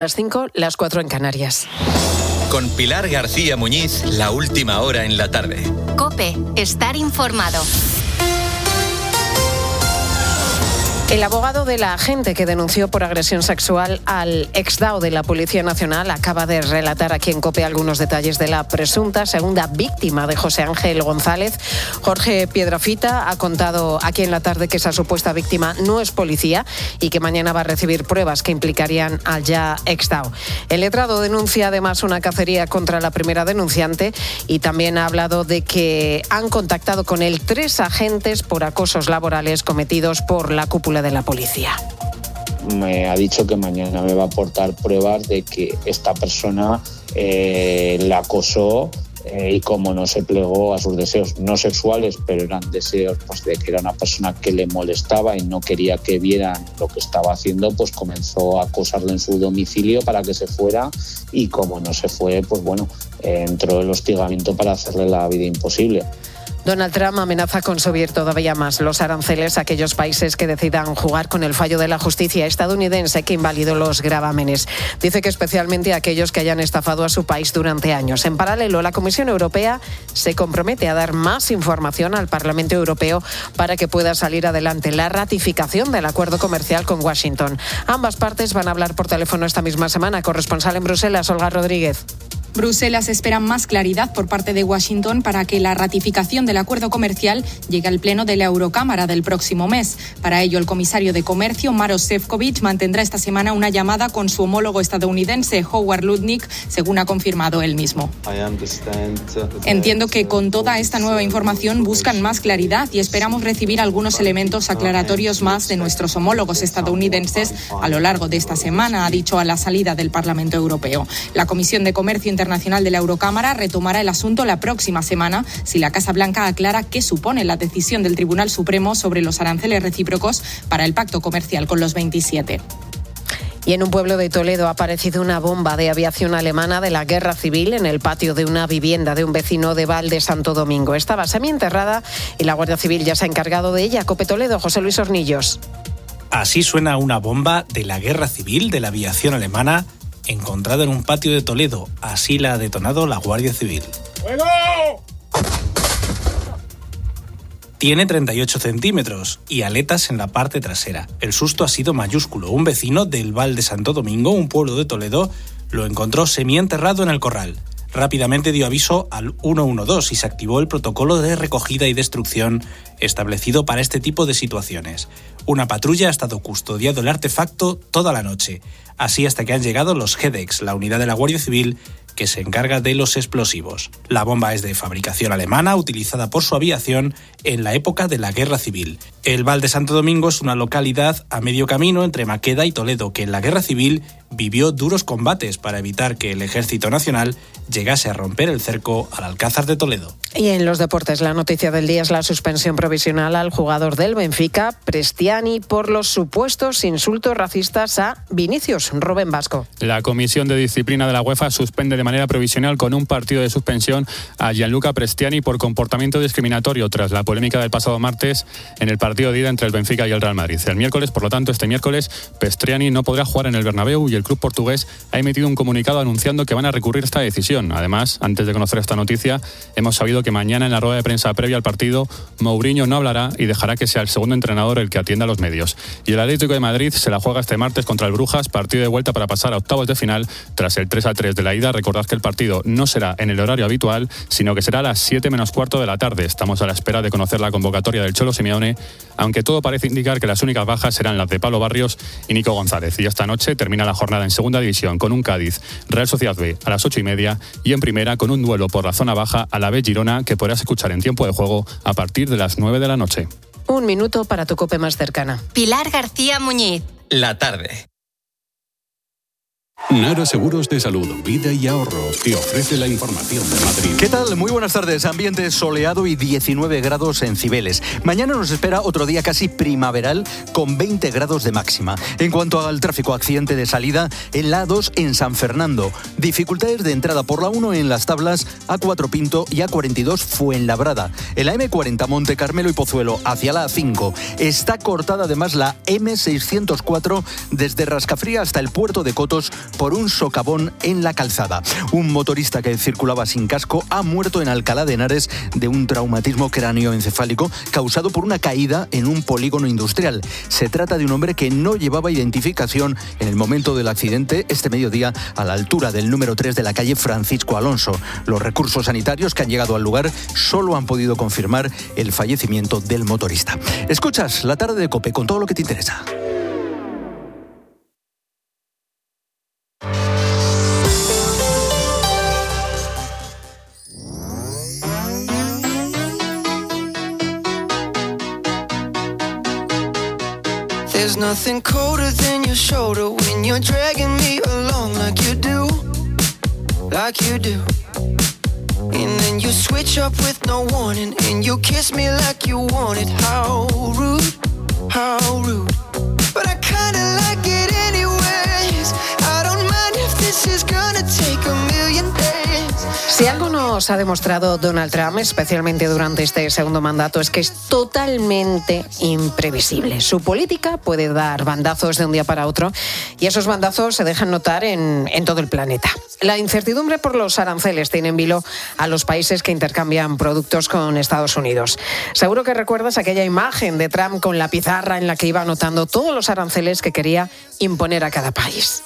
Las 5, las 4 en Canarias. Con Pilar García Muñiz, la última hora en la tarde. COPE, estar informado. El abogado de la agente que denunció por agresión sexual al exdao de la Policía Nacional acaba de relatar aquí en COPE algunos detalles de la presunta segunda víctima de José Ángel González. Jorge Piedrafita ha contado aquí en la tarde que esa supuesta víctima no es policía y que mañana va a recibir pruebas que implicarían al ya exdao. El letrado denuncia además una cacería contra la primera denunciante y también ha hablado de que han contactado con él 3 agentes por acosos laborales cometidos por la cúpula de la policía. Me ha dicho que mañana me va a aportar pruebas de que esta persona la acosó y como no se plegó a sus deseos, no sexuales, pero eran deseos pues, de que era una persona que le molestaba y no quería que vieran lo que estaba haciendo, pues comenzó a acosarle en su domicilio para que se fuera y como no se fue, pues bueno, entró el hostigamiento para hacerle la vida imposible. Donald Trump amenaza con subir todavía más los aranceles a aquellos países que decidan jugar con el fallo de la justicia estadounidense que invalidó los gravámenes. Dice que especialmente a aquellos que hayan estafado a su país durante años. En paralelo, la Comisión Europea se compromete a dar más información al Parlamento Europeo para que pueda salir adelante la ratificación del acuerdo comercial con Washington. Ambas partes van a hablar por teléfono esta misma semana. Corresponsal en Bruselas, Olga Rodríguez. Bruselas espera más claridad por parte de Washington para que la ratificación del acuerdo comercial llegue al Pleno de la Eurocámara del próximo mes. Para ello, el comisario de Comercio, Maroš Šefčovič, mantendrá esta semana una llamada con su homólogo estadounidense, Howard Lutnick, según ha confirmado él mismo. Entiendo que con toda esta nueva información buscan más claridad y esperamos recibir algunos elementos aclaratorios más de nuestros homólogos estadounidenses a lo largo de esta semana, ha dicho a la salida del Parlamento Europeo. La Comisión de Comercio Internacional de la Eurocámara retomará el asunto la próxima semana si la Casa Blanca aclara qué supone la decisión del Tribunal Supremo sobre los aranceles recíprocos para el pacto comercial con los 27. Y en un pueblo de Toledo ha aparecido una bomba de aviación alemana de la Guerra Civil en el patio de una vivienda de un vecino de Val de Santo Domingo. Estaba semienterrada y la Guardia Civil ya se ha encargado de ella. COPE Toledo, José Luis Hornillos. Así suena una bomba de la Guerra Civil de la aviación alemana encontrada en un patio de Toledo. Así la ha detonado la Guardia Civil. ¡Fuego! Tiene 38 centímetros y aletas en la parte trasera. El susto ha sido mayúsculo. Un vecino del Val de Santo Domingo, un pueblo de Toledo, lo encontró semienterrado en el corral. Rápidamente dio aviso al 112 y se activó el protocolo de recogida y destrucción establecido para este tipo de situaciones. Una patrulla ha estado custodiando el artefacto toda la noche, así hasta que han llegado los GEDEX, la unidad de la Guardia Civil que se encarga de los explosivos. La bomba es de fabricación alemana, utilizada por su aviación en la época de la Guerra Civil. El Val de Santo Domingo es una localidad a medio camino entre Maqueda y Toledo, que en la Guerra Civil vivió duros combates para evitar que el Ejército Nacional llegase a romper el cerco al Alcázar de Toledo. Y en los deportes, la noticia del día es la suspensión provisional al jugador del Benfica, Prestiani, por los supuestos insultos racistas a Vinicius. Rubén Vasco. La Comisión de Disciplina de la UEFA suspende de manera provisional con un partido de suspensión a Gianluca Prestiani por comportamiento discriminatorio tras la polémica del pasado martes en el partido de ida entre el Benfica y el Real Madrid. El miércoles, por lo tanto, este miércoles, Prestiani no podrá jugar en el Bernabéu y el club portugués ha emitido un comunicado anunciando que van a recurrir esta decisión. Además, antes de conocer esta noticia, hemos sabido que mañana en la rueda de prensa previa al partido, Mourinho no hablará y dejará que sea el segundo entrenador el que atienda a los medios. Y el Atlético de Madrid se la juega este martes contra el Brujas, partido de vuelta para pasar a octavos de final tras el 3-3 de la ida. Recordad que el partido no será en el horario habitual, sino que será a las 7 menos cuarto de la tarde. Estamos a la espera de conocer la convocatoria del Cholo Simeone, aunque todo parece indicar que las únicas bajas serán las de Pablo Barrios y Nico González. Y esta noche termina la jornada en Segunda División con un Cádiz Real Sociedad B a las 8:30 y en Primera con un duelo por la zona baja a la B Girona que podrás escuchar en tiempo de juego a partir de las 9 de la noche. Un minuto para tu COPE más cercana. Pilar García Muñiz. La tarde. Nara Seguros de Salud, Vida y Ahorro te ofrece la información de Madrid. ¿Qué tal? Muy buenas tardes. Ambiente soleado y 19 grados en Cibeles. Mañana nos espera otro día casi primaveral con 20 grados de máxima. En cuanto al tráfico, accidente de salida en la A2 en San Fernando. Dificultades de entrada por la 1 en Las Tablas, A4 Pinto y A42 Fuenlabrada. En la M40 Monte Carmelo y Pozuelo hacia la A5 está cortada además la M604 desde Rascafría hasta el puerto de Cotos por un socavón en la calzada. Un motorista que circulaba sin casco ha muerto en Alcalá de Henares de un traumatismo cráneoencefálico causado por una caída en un polígono industrial. Se trata de un hombre que no llevaba identificación en el momento del accidente este mediodía a la altura del número 3 de la calle Francisco Alonso. Los recursos sanitarios que han llegado al lugar solo han podido confirmar el fallecimiento del motorista. Escuchas La Tarde de COPE con todo lo que te interesa. There's nothing colder than your shoulder when you're dragging me along like you do. And then you switch up with no warning and you kiss me like you want it. How rude, but I kinda like it anyways. I don't mind if this is gonna take a million days. Si algo nos ha demostrado Donald Trump, especialmente durante este segundo mandato, es que es totalmente imprevisible. Su política puede dar bandazos de un día para otro y esos bandazos se dejan notar en todo el planeta. La incertidumbre por los aranceles tiene en vilo a los países que intercambian productos con Estados Unidos. Seguro que recuerdas aquella imagen de Trump con la pizarra en la que iba anotando todos los aranceles que quería imponer a cada país.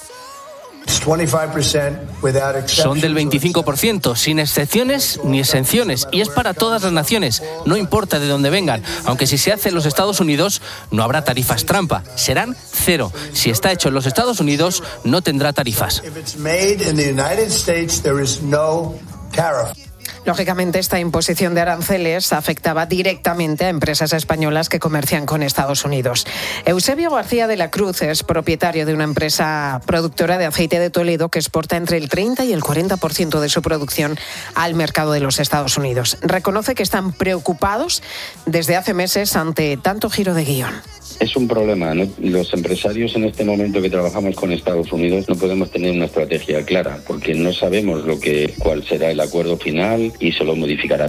Son del 25%, sin excepciones ni exenciones, y es para todas las naciones, no importa de dónde vengan, aunque si se hace en los Estados Unidos no habrá tarifas trampa, serán 0. Si está hecho en los Estados Unidos no tendrá tarifas. Lógicamente, esta imposición de aranceles afectaba directamente a empresas españolas que comercian con Estados Unidos. Eusebio García de la Cruz es propietario de una empresa productora de aceite de Toledo que exporta entre el 30 y el 40% de su producción al mercado de los Estados Unidos. Reconoce que están preocupados desde hace meses ante tanto giro de guión. Es un problema, ¿no? Los empresarios en este momento que trabajamos con Estados Unidos no podemos tener una estrategia clara porque no sabemos cuál será el acuerdo final y se lo modificará.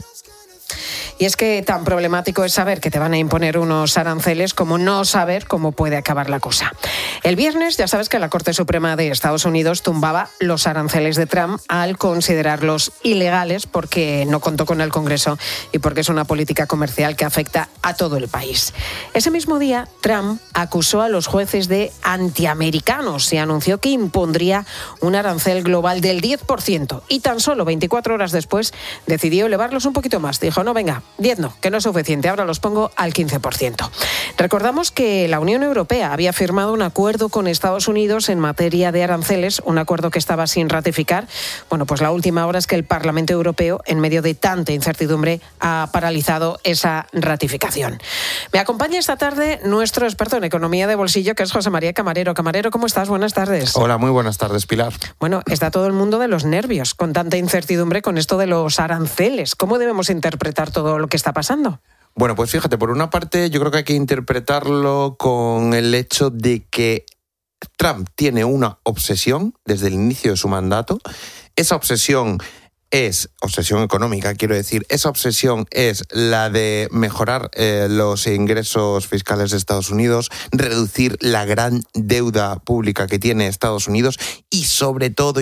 Y es que tan problemático es saber que te van a imponer unos aranceles como no saber cómo puede acabar la cosa. El viernes ya sabes que la Corte Suprema de Estados Unidos tumbaba los aranceles de Trump al considerarlos ilegales porque no contó con el Congreso y porque es una política comercial que afecta a todo el país. Ese mismo día, Trump acusó a los jueces de antiamericanos y anunció que impondría un arancel global del 10% y tan solo 24 horas después decidió elevarlos un poquito más. Dijo, no, venga, 10 no, que no es suficiente, ahora los pongo al 15%. Recordamos que la Unión Europea había firmado un acuerdo con Estados Unidos en materia de aranceles, un acuerdo que estaba sin ratificar. Bueno, pues la última hora es que el Parlamento Europeo, en medio de tanta incertidumbre, ha paralizado esa ratificación. Me acompaña esta tarde nuestro experto en economía de bolsillo, que es José María Camarero. Camarero, ¿cómo estás? Buenas tardes. Hola, muy buenas tardes, Pilar. Bueno, está todo el mundo de los nervios con tanta incertidumbre con esto de los aranceles. ¿Cómo debemos interpretar todo lo que está pasando? Bueno, pues fíjate, por una parte yo creo que hay que interpretarlo con el hecho de que Trump tiene una obsesión desde el inicio de su mandato. Esa obsesión es obsesión económica, quiero decir, esa obsesión es la de mejorar los ingresos fiscales de Estados Unidos, reducir la gran deuda pública que tiene Estados Unidos y sobre todo,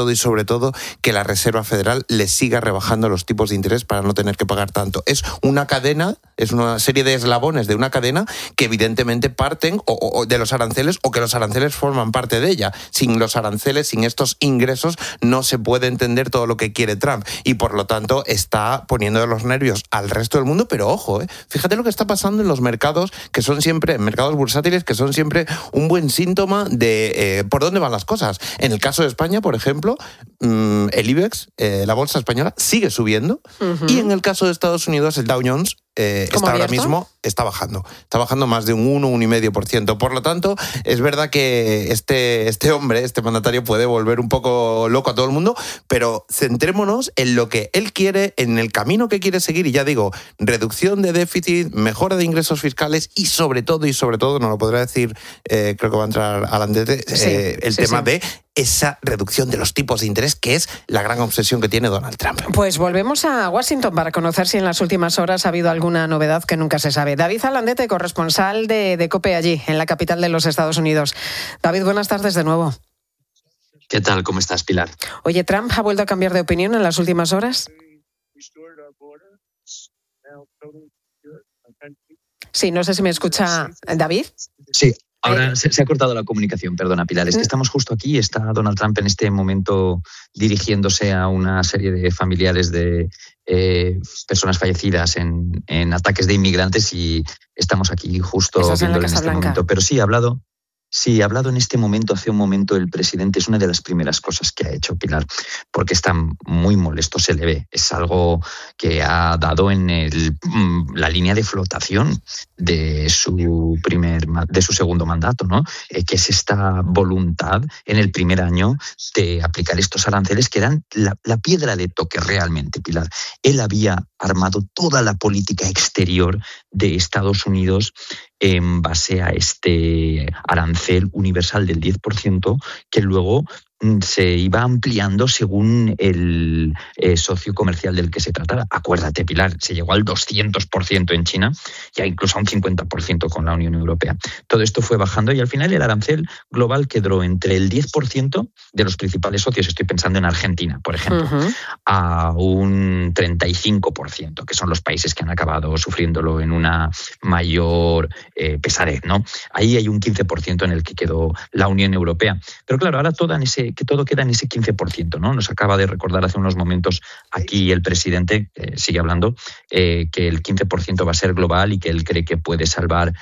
que la Reserva Federal le siga rebajando los tipos de interés para no tener que pagar tanto. Es una cadena, es una serie de eslabones de una cadena que evidentemente parten o de los aranceles o que los aranceles forman parte de ella. Sin los aranceles, sin estos ingresos, no se puede entender todo lo que quiere Trump y por lo tanto está poniendo de los nervios al resto del mundo, pero ojo, fíjate lo que está pasando en los mercados que son siempre, mercados bursátiles que son siempre un buen síntoma de por dónde van las cosas. En el caso de España, por ejemplo, el IBEX, la bolsa española, sigue subiendo y en el caso de Estados Unidos el Dow Jones está ahora mismo está bajando más de un 1,5%. Por lo tanto, es verdad que este hombre, este mandatario, puede volver un poco loco a todo el mundo, pero centrémonos en lo que él quiere, en el camino que quiere seguir, y ya digo, reducción de déficit, mejora de ingresos fiscales y sobre todo, no lo podrá decir, creo que va a entrar Alan Dete, tema de esa reducción de los tipos de interés, que es la gran obsesión que tiene Donald Trump. Pues volvemos a Washington para conocer si en las últimas horas ha habido alguna novedad que nunca se sabe. David Alandete, corresponsal de COPE allí, en la capital de los Estados Unidos. David, buenas tardes de nuevo. ¿Qué tal? ¿Cómo estás, Pilar? Oye, ¿Trump ha vuelto a cambiar de opinión en las últimas horas? Sí, no sé si me escucha David. Sí. Ahora se ha cortado la comunicación, perdona, Pilar. Es que estamos justo aquí. Está Donald Trump en este momento dirigiéndose a una serie de familiares de personas fallecidas en ataques de inmigrantes y estamos aquí justo viéndolo en este momento. Pero sí, ha hablado en este momento, hace un momento, el presidente. Es una de las primeras cosas que ha hecho, Pilar, porque está muy molesto, se le ve. Es algo que ha dado en la línea de flotación de su segundo mandato, ¿no? Que es esta voluntad en el primer año de aplicar estos aranceles que eran la piedra de toque realmente, Pilar. Él había armado toda la política exterior de Estados Unidos en base a este arancel universal del 10% que luego se iba ampliando según el socio comercial del que se tratara. Acuérdate, Pilar, se llegó al 200% en China y incluso a un 50% con la Unión Europea. Todo esto fue bajando y al final el arancel global quedó entre el 10% de los principales socios, estoy pensando en Argentina, por ejemplo, a un 35%, que son los países que han acabado sufriéndolo en una mayor pesadez, ¿no? Ahí hay un 15% en el que quedó la Unión Europea. Pero claro, ahora todo queda en ese 15%, ¿no? Nos acaba de recordar hace unos momentos aquí el presidente, sigue hablando, que el 15% va a ser global y que él cree que puede salvar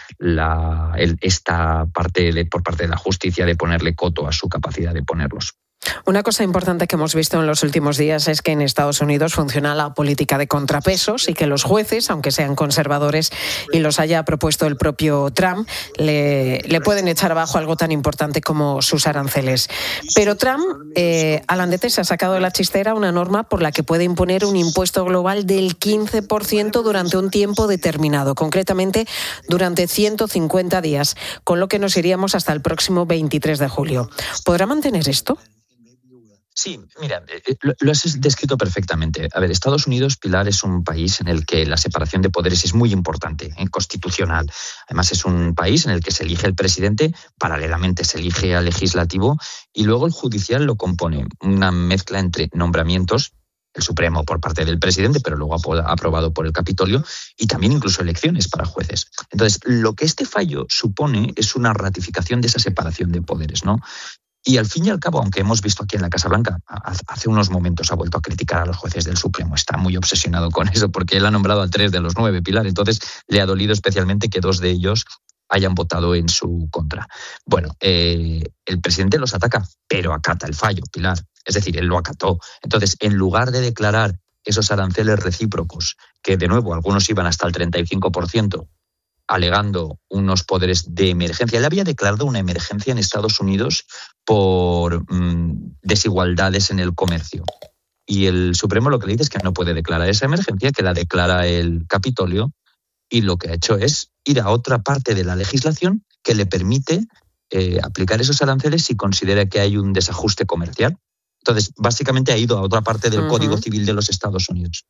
esta parte por parte de la justicia de ponerle coto a su capacidad de ponerlos. Una cosa importante que hemos visto en los últimos días es que en Estados Unidos funciona la política de contrapesos y que los jueces, aunque sean conservadores y los haya propuesto el propio Trump, le pueden echar abajo algo tan importante como sus aranceles. Pero Trump, Alandete, se ha sacado de la chistera una norma por la que puede imponer un impuesto global del 15% durante un tiempo determinado, concretamente durante 150 días, con lo que nos iríamos hasta el próximo 23 de julio. ¿Podrá mantener esto? Sí, mira, lo has descrito perfectamente. A ver, Estados Unidos, Pilar, es un país en el que la separación de poderes es muy importante, constitucional. Además, es un país en el que se elige el presidente, paralelamente se elige al legislativo y luego el judicial lo compone una mezcla entre nombramientos, el Supremo por parte del presidente, pero luego aprobado por el Capitolio, y también incluso elecciones para jueces. Entonces, lo que este fallo supone es una ratificación de esa separación de poderes, ¿no? Y al fin y al cabo, aunque hemos visto aquí en la Casa Blanca, hace unos momentos ha vuelto a criticar a los jueces del Supremo, está muy obsesionado con eso porque él ha nombrado a 3 de los 9, Pilar, entonces le ha dolido especialmente que 2 de ellos hayan votado en su contra. Bueno, el presidente los ataca, pero acata el fallo, Pilar, es decir, él lo acató. Entonces, en lugar de declarar esos aranceles recíprocos, que de nuevo algunos iban hasta el 35%, alegando unos poderes de emergencia. Él había declarado una emergencia en Estados Unidos por desigualdades en el comercio. Y el Supremo lo que le dice es que no puede declarar esa emergencia, que la declara el Capitolio, y lo que ha hecho es ir a otra parte de la legislación que le permite aplicar esos aranceles si considera que hay un desajuste comercial. Entonces, básicamente ha ido a otra parte del Código Civil de los Estados Unidos.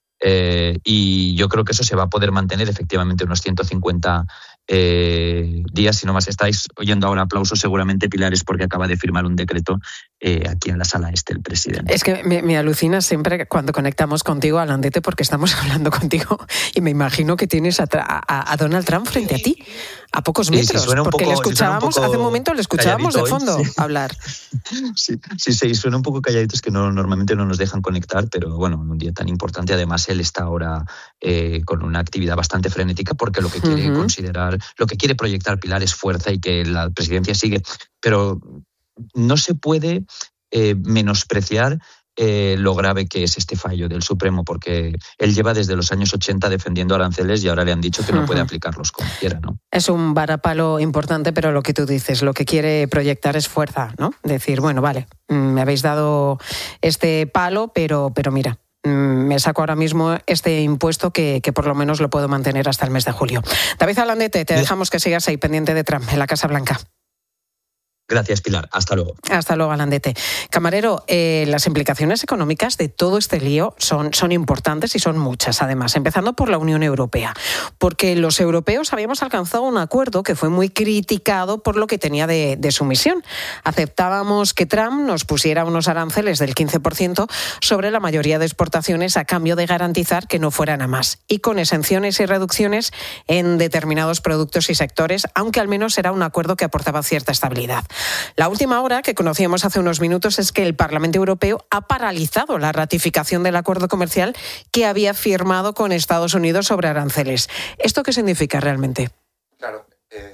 Y yo creo que eso se va a poder mantener efectivamente unos 150 días. Si no más estáis oyendo ahora aplausos, seguramente, Pilar, es porque acaba de firmar un decreto aquí en la sala el presidente. Es que me alucina siempre cuando conectamos contigo, Alandete, porque estamos hablando contigo y me imagino que tienes a Donald Trump frente a ti, a pocos metros, sí, porque le escuchábamos, hace un momento le escuchábamos de fondo hablar. Sí, suena un poco calladito, es que normalmente no nos dejan conectar, pero bueno, en un día tan importante, además él está ahora con una actividad bastante frenética porque lo que quiere considerar, lo que quiere proyectar, Pilar, es fuerza y que la presidencia sigue, pero no se puede menospreciar lo grave que es este fallo del Supremo, porque él lleva desde los años 80 defendiendo aranceles y ahora le han dicho que no puede aplicarlos como quiera, ¿no? Es un varapalo importante, pero lo que tú dices, lo que quiere proyectar es fuerza, ¿no? Decir, bueno, vale, me habéis dado este palo, pero mira, me saco ahora mismo este impuesto que por lo menos lo puedo mantener hasta el mes de julio. David Alandete, te dejamos que sigas ahí pendiente de Trump en la Casa Blanca. Gracias, Pilar. Hasta luego. Hasta luego, Alandete. Camarero, las implicaciones económicas de todo este lío son importantes y son muchas, además, empezando por la Unión Europea, porque los europeos habíamos alcanzado un acuerdo que fue muy criticado por lo que tenía de sumisión. Aceptábamos que Trump nos pusiera unos aranceles del 15% sobre la mayoría de exportaciones a cambio de garantizar que no fueran a más, y con exenciones y reducciones en determinados productos y sectores, aunque al menos era un acuerdo que aportaba cierta estabilidad. La última hora que conocíamos hace unos minutos es que el Parlamento Europeo ha paralizado la ratificación del acuerdo comercial que había firmado con Estados Unidos sobre aranceles. ¿Esto qué significa realmente? Claro.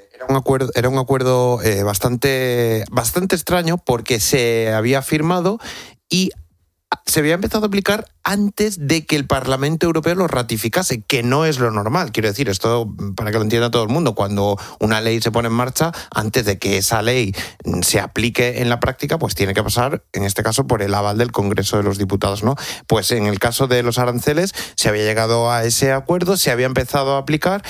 Era un acuerdo bastante extraño, porque se había firmado y se había empezado a aplicar antes de que el Parlamento Europeo lo ratificase, que no es lo normal. Quiero decir, esto para que lo entienda todo el mundo, cuando una ley se pone en marcha, antes de que esa ley se aplique en la práctica, pues tiene que pasar, en este caso, por el aval del Congreso de los Diputados, ¿no? Pues en el caso de los aranceles, se había llegado a ese acuerdo, se había empezado a aplicar,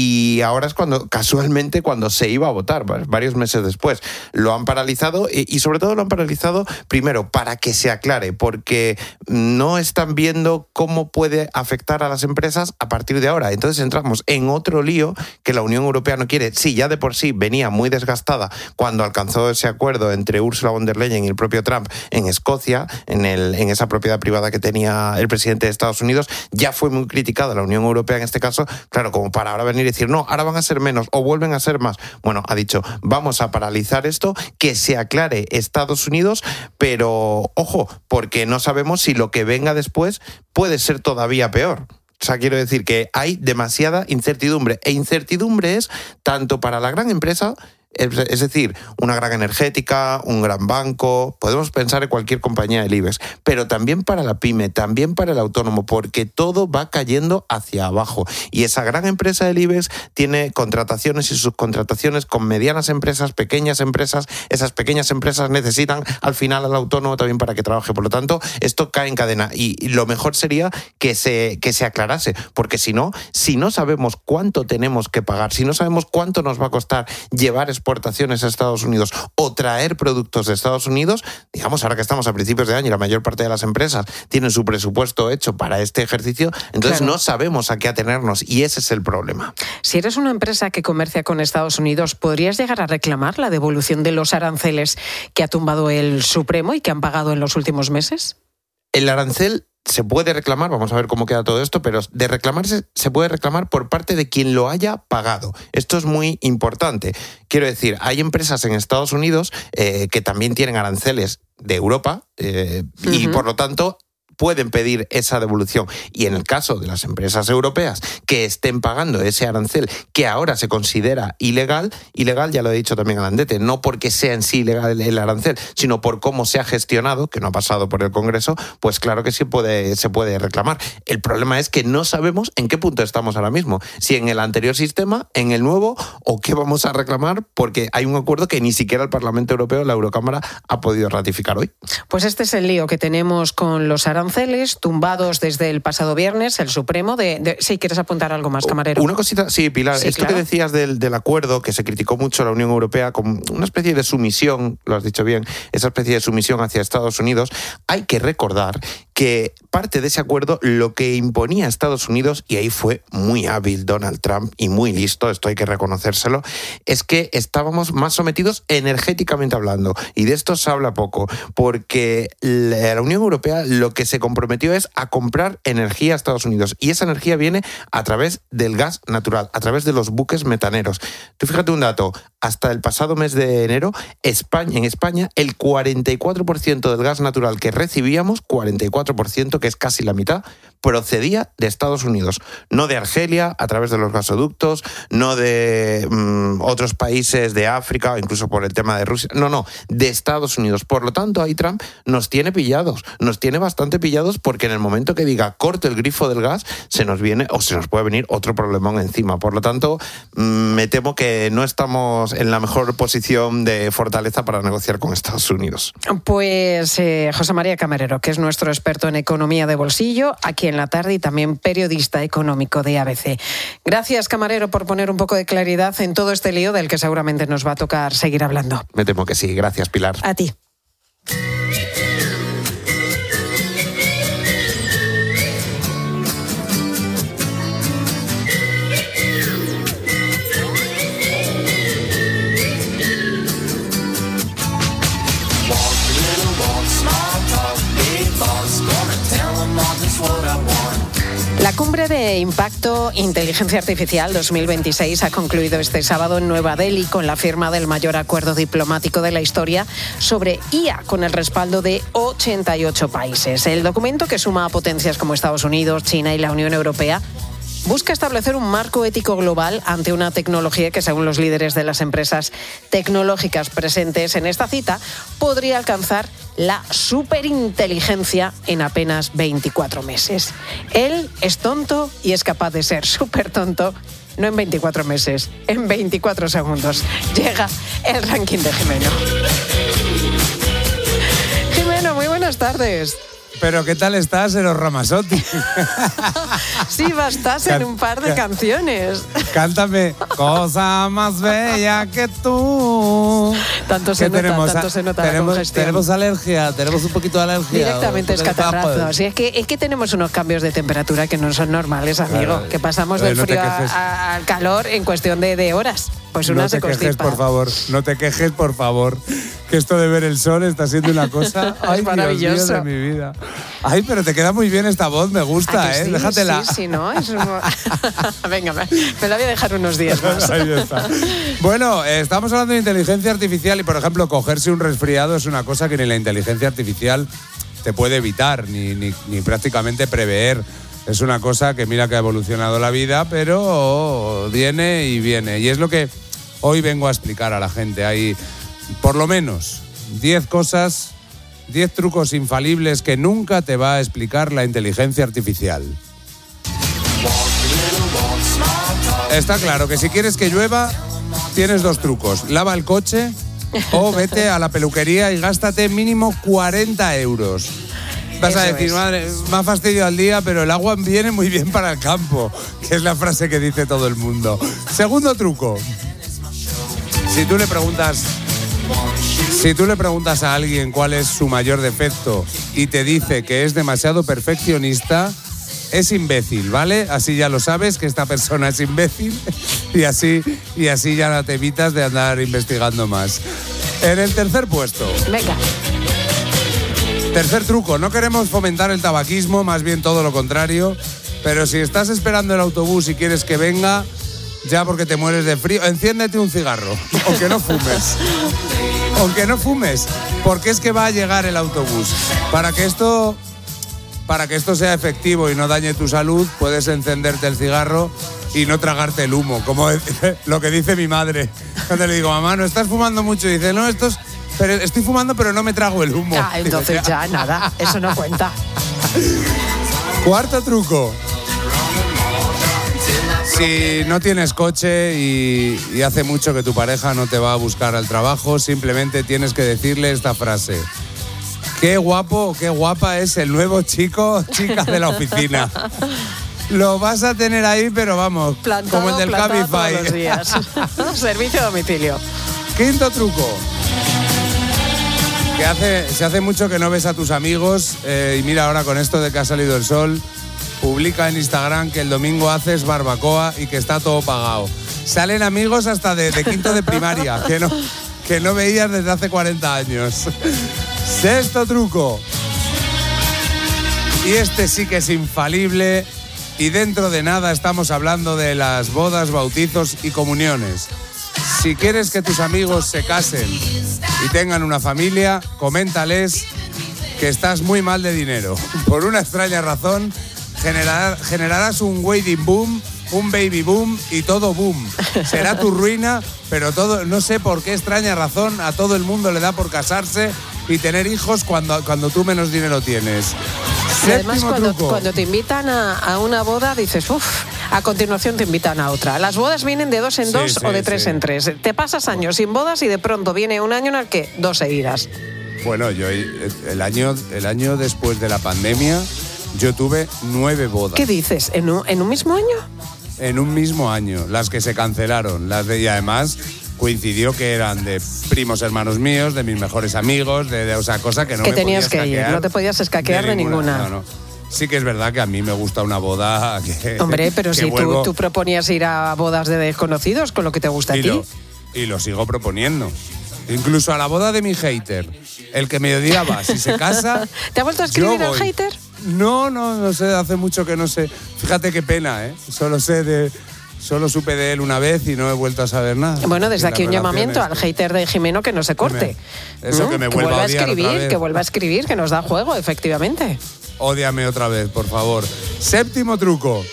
y ahora es casualmente, cuando se iba a votar, varios meses después. Lo han paralizado, y sobre todo lo han paralizado, primero, para que se aclare, porque no están viendo cómo puede afectar a las empresas a partir de ahora. Entonces entramos en otro lío que la Unión Europea no quiere. Sí, ya de por sí venía muy desgastada cuando alcanzó ese acuerdo entre Ursula von der Leyen y el propio Trump en Escocia, en esa propiedad privada que tenía el presidente de Estados Unidos. Ya fue muy criticada la Unión Europea en este caso, claro, como para ahora venir y decir, no, ahora van a ser menos o vuelven a ser más. Bueno, ha dicho, vamos a paralizar esto, que se aclare Estados Unidos, pero ojo, porque no sabemos si lo que venga después puede ser todavía peor. O sea, quiero decir que hay demasiada incertidumbre. E incertidumbre es tanto para la gran empresa, es decir, una gran energética, un gran banco, podemos pensar en cualquier compañía del IBEX, pero también para la pyme, también para el autónomo, porque todo va cayendo hacia abajo. Y esa gran empresa del IBEX tiene contrataciones y subcontrataciones con medianas empresas, pequeñas empresas. Esas pequeñas empresas necesitan al final al autónomo también para que trabaje. Por lo tanto, esto cae en cadena. Y lo mejor sería que se aclarase, porque si no sabemos cuánto tenemos que pagar, si no sabemos cuánto nos va a costar llevar exportaciones a Estados Unidos o traer productos de Estados Unidos, digamos, ahora que estamos a principios de año y la mayor parte de las empresas tienen su presupuesto hecho para este ejercicio, entonces claro, no sabemos a qué atenernos, y ese es el problema. Si eres una empresa que comercia con Estados Unidos, ¿podrías llegar a reclamar la devolución de los aranceles que ha tumbado el Supremo y que han pagado en los últimos meses? El arancel se puede reclamar, vamos a ver cómo queda todo esto, pero de reclamarse se puede reclamar por parte de quien lo haya pagado. Esto es muy importante. Quiero decir, hay empresas en Estados Unidos que también tienen aranceles de Europa y por lo tanto pueden pedir esa devolución. Y en el caso de las empresas europeas que estén pagando ese arancel que ahora se considera ilegal, ya lo he dicho también Alandete, no porque sea en sí ilegal el arancel, sino por cómo se ha gestionado, que no ha pasado por el Congreso, pues claro que sí se puede reclamar. El problema es que no sabemos en qué punto estamos ahora mismo, si en el anterior sistema, en el nuevo, o qué vamos a reclamar, porque hay un acuerdo que ni siquiera el Parlamento Europeo, la Eurocámara, ha podido ratificar hoy. Pues este es el lío que tenemos con los aranceles tumbados desde el pasado viernes, el Supremo. Sí, ¿quieres apuntar algo más, camarero? Una cosita, sí, Pilar. Sí, esto claro, que decías del acuerdo, que se criticó mucho la Unión Europea como una especie de sumisión, lo has dicho bien, esa especie de sumisión hacia Estados Unidos, hay que recordar que parte de ese acuerdo lo que imponía a Estados Unidos, y ahí fue muy hábil Donald Trump y muy listo, esto hay que reconocérselo, es que estábamos más sometidos energéticamente hablando, y de esto se habla poco, porque la Unión Europea lo que se comprometió es a comprar energía a Estados Unidos, y esa energía viene a través del gas natural, a través de los buques metaneros. Tú fíjate un dato, hasta el pasado mes de enero, en España, el 44% del gas natural que recibíamos, 44%, que es casi la mitad, procedía de Estados Unidos, no de Argelia, a través de los gasoductos, no de otros países de África, o incluso por el tema de Rusia, no, de Estados Unidos. Por lo tanto, ahí Trump nos tiene pillados, nos tiene bastante pillados, porque en el momento que diga corto el grifo del gas, se nos puede venir otro problemón encima. Por lo tanto, me temo que no estamos estamos en la mejor posición de fortaleza para negociar con Estados Unidos. Pues José María Camarero, que es nuestro experto en economía de bolsillo, aquí en La Tarde, y también periodista económico de ABC. Gracias, Camarero, por poner un poco de claridad en todo este lío del que seguramente nos va a tocar seguir hablando. Me temo que sí. Gracias, Pilar. A ti. La cumbre de Impacto Inteligencia Artificial 2026 ha concluido este sábado en Nueva Delhi con la firma del mayor acuerdo diplomático de la historia sobre IA, con el respaldo de 88 países. El documento, que suma a potencias como Estados Unidos, China y la Unión Europea, busca establecer un marco ético global ante una tecnología que, según los líderes de las empresas tecnológicas presentes en esta cita, podría alcanzar la superinteligencia en apenas 24 meses. Él es tonto y es capaz de ser súper tonto, no en 24 meses, en 24 segundos. Llega el ranking de Jimeno. Jimeno, muy buenas tardes. Pero ¿qué tal estás, Eros Ramazzotti? Sí, bastas en un par de canciones. Cántame Cosa más bella que tú. Tanto se nota, tanto se nota la congestión. Tenemos alergia, tenemos un poquito de alergia. Directamente es catarrazo. Sí, es que tenemos unos cambios de temperatura que no son normales, amigo. Claro. Que pasamos del frío al calor en cuestión de horas. Pues una se constipa. No te quejes, por favor. No te quejes, por favor. Que esto de ver el sol está siendo una cosa... Ay, es maravilloso. Dios mío de mi vida. Ay, pero te queda muy bien esta voz, me gusta, ¿eh? Sí, déjatela. Sí, ¿no? Es Venga, me la voy a dejar unos días más. Ahí está. Bueno, estamos hablando de inteligencia artificial y, por ejemplo, cogerse un resfriado es una cosa que ni la inteligencia artificial te puede evitar, ni prácticamente prever. Es una cosa que mira que ha evolucionado la vida, pero viene y viene. Y es lo que hoy vengo a explicar a la gente. Hay por lo menos 10 cosas, 10 trucos infalibles que nunca te va a explicar la inteligencia artificial. Está claro que si quieres que llueva, tienes 2 trucos. Lava el coche o vete a la peluquería y gástate mínimo 40 euros. Vas a decir, madre, me ha fastidiado el día, pero el agua viene muy bien para el campo, que es la frase que dice todo el mundo. Segundo truco. Si tú le preguntas a alguien cuál es su mayor defecto y te dice que es demasiado perfeccionista, es imbécil, ¿vale? Así ya lo sabes, que esta persona es imbécil y así ya te evitas de andar investigando más. En el tercer puesto. Venga. Tercer truco, no queremos fomentar el tabaquismo, más bien todo lo contrario, pero si estás esperando el autobús y quieres que venga, ya porque te mueres de frío, enciéndete un cigarro, aunque no fumes. Aunque no fumes, porque es que va a llegar el autobús. Para que esto sea efectivo y no dañe tu salud, puedes encenderte el cigarro y no tragarte el humo, como lo que dice mi madre. Cuando le digo, mamá, ¿no estás fumando mucho? Y dice, no, pero estoy fumando, pero no me trago el humo. Ah, entonces ya nada, eso no cuenta. Cuarto truco. Si no tienes coche y hace mucho que tu pareja no te va a buscar al trabajo, simplemente tienes que decirle esta frase. Qué guapo o qué guapa es el nuevo chico o chica de la oficina. Lo vas a tener ahí, pero vamos, plantado, como el del Cabify. Todos los días. Servicio a domicilio. Quinto truco. Se hace mucho que no ves a tus amigos y mira ahora con esto de que ha salido el sol, publica en Instagram que el domingo haces barbacoa y que está todo pagado. Salen amigos hasta de quinto de primaria, que no veías desde hace 40 años. Sexto truco. Y este sí que es infalible y dentro de nada estamos hablando de las bodas, bautizos y comuniones. Si quieres que tus amigos se casen y tengan una familia, coméntales que estás muy mal de dinero. Por una extraña razón, generarás un wedding boom, un baby boom y todo boom. Será tu ruina, pero todo, no sé por qué extraña razón, a todo el mundo le da por casarse y tener hijos cuando tú menos dinero tienes. Y además cuando te invitan a una boda dices, uff, A continuación te invitan a otra. Las bodas vienen de 2 en 2 o de 3 en 3. Te pasas años sin bodas y de pronto viene un año en el que 2 seguidas. Bueno, yo el año después de la pandemia, yo tuve 9 bodas. ¿Qué dices? ¿En un mismo año? En un mismo año, las que se cancelaron. Y además coincidió que eran de primos hermanos míos, de mis mejores amigos, o sea, cosa que no que me tenías podía que ir, no te podías escaquear de ninguna. No. Sí que es verdad que a mí me gusta una boda que... Hombre, pero si vuelvo, tú proponías ir a bodas de desconocidos con lo que te gusta a ti. Y lo sigo proponiendo. Incluso a la boda de mi hater, el que me odiaba, si se casa... ¿Te ha vuelto a escribir al hater? No sé, hace mucho que no sé. Fíjate qué pena, ¿eh? Solo supe de él una vez y no he vuelto a saber nada. Bueno, desde aquí un llamamiento al hater de Jimeno que no se corte. Que me vuelva a odiar otra vez. Que vuelva a escribir, que nos da juego, efectivamente. Ódiame otra vez, por favor. 7º truco.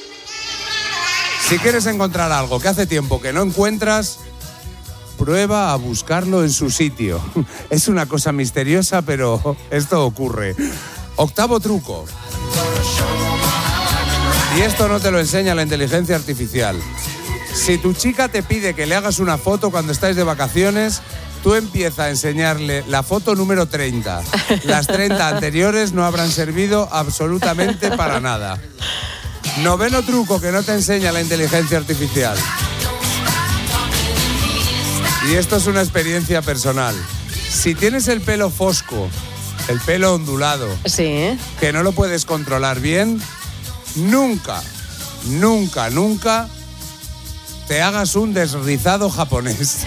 Si quieres encontrar algo que hace tiempo que no encuentras, prueba a buscarlo en su sitio. Es una cosa misteriosa, pero esto ocurre. 8º truco. Y esto no te lo enseña la inteligencia artificial. Si tu chica te pide que le hagas una foto cuando estáis de vacaciones, tú empieza a enseñarle la foto número 30. Las 30 anteriores no habrán servido absolutamente para nada. 9º truco que no te enseña la inteligencia artificial. Y esto es una experiencia personal. Si tienes el pelo fosco, el pelo ondulado, sí, que no lo puedes controlar bien, nunca te hagas un desrizado japonés.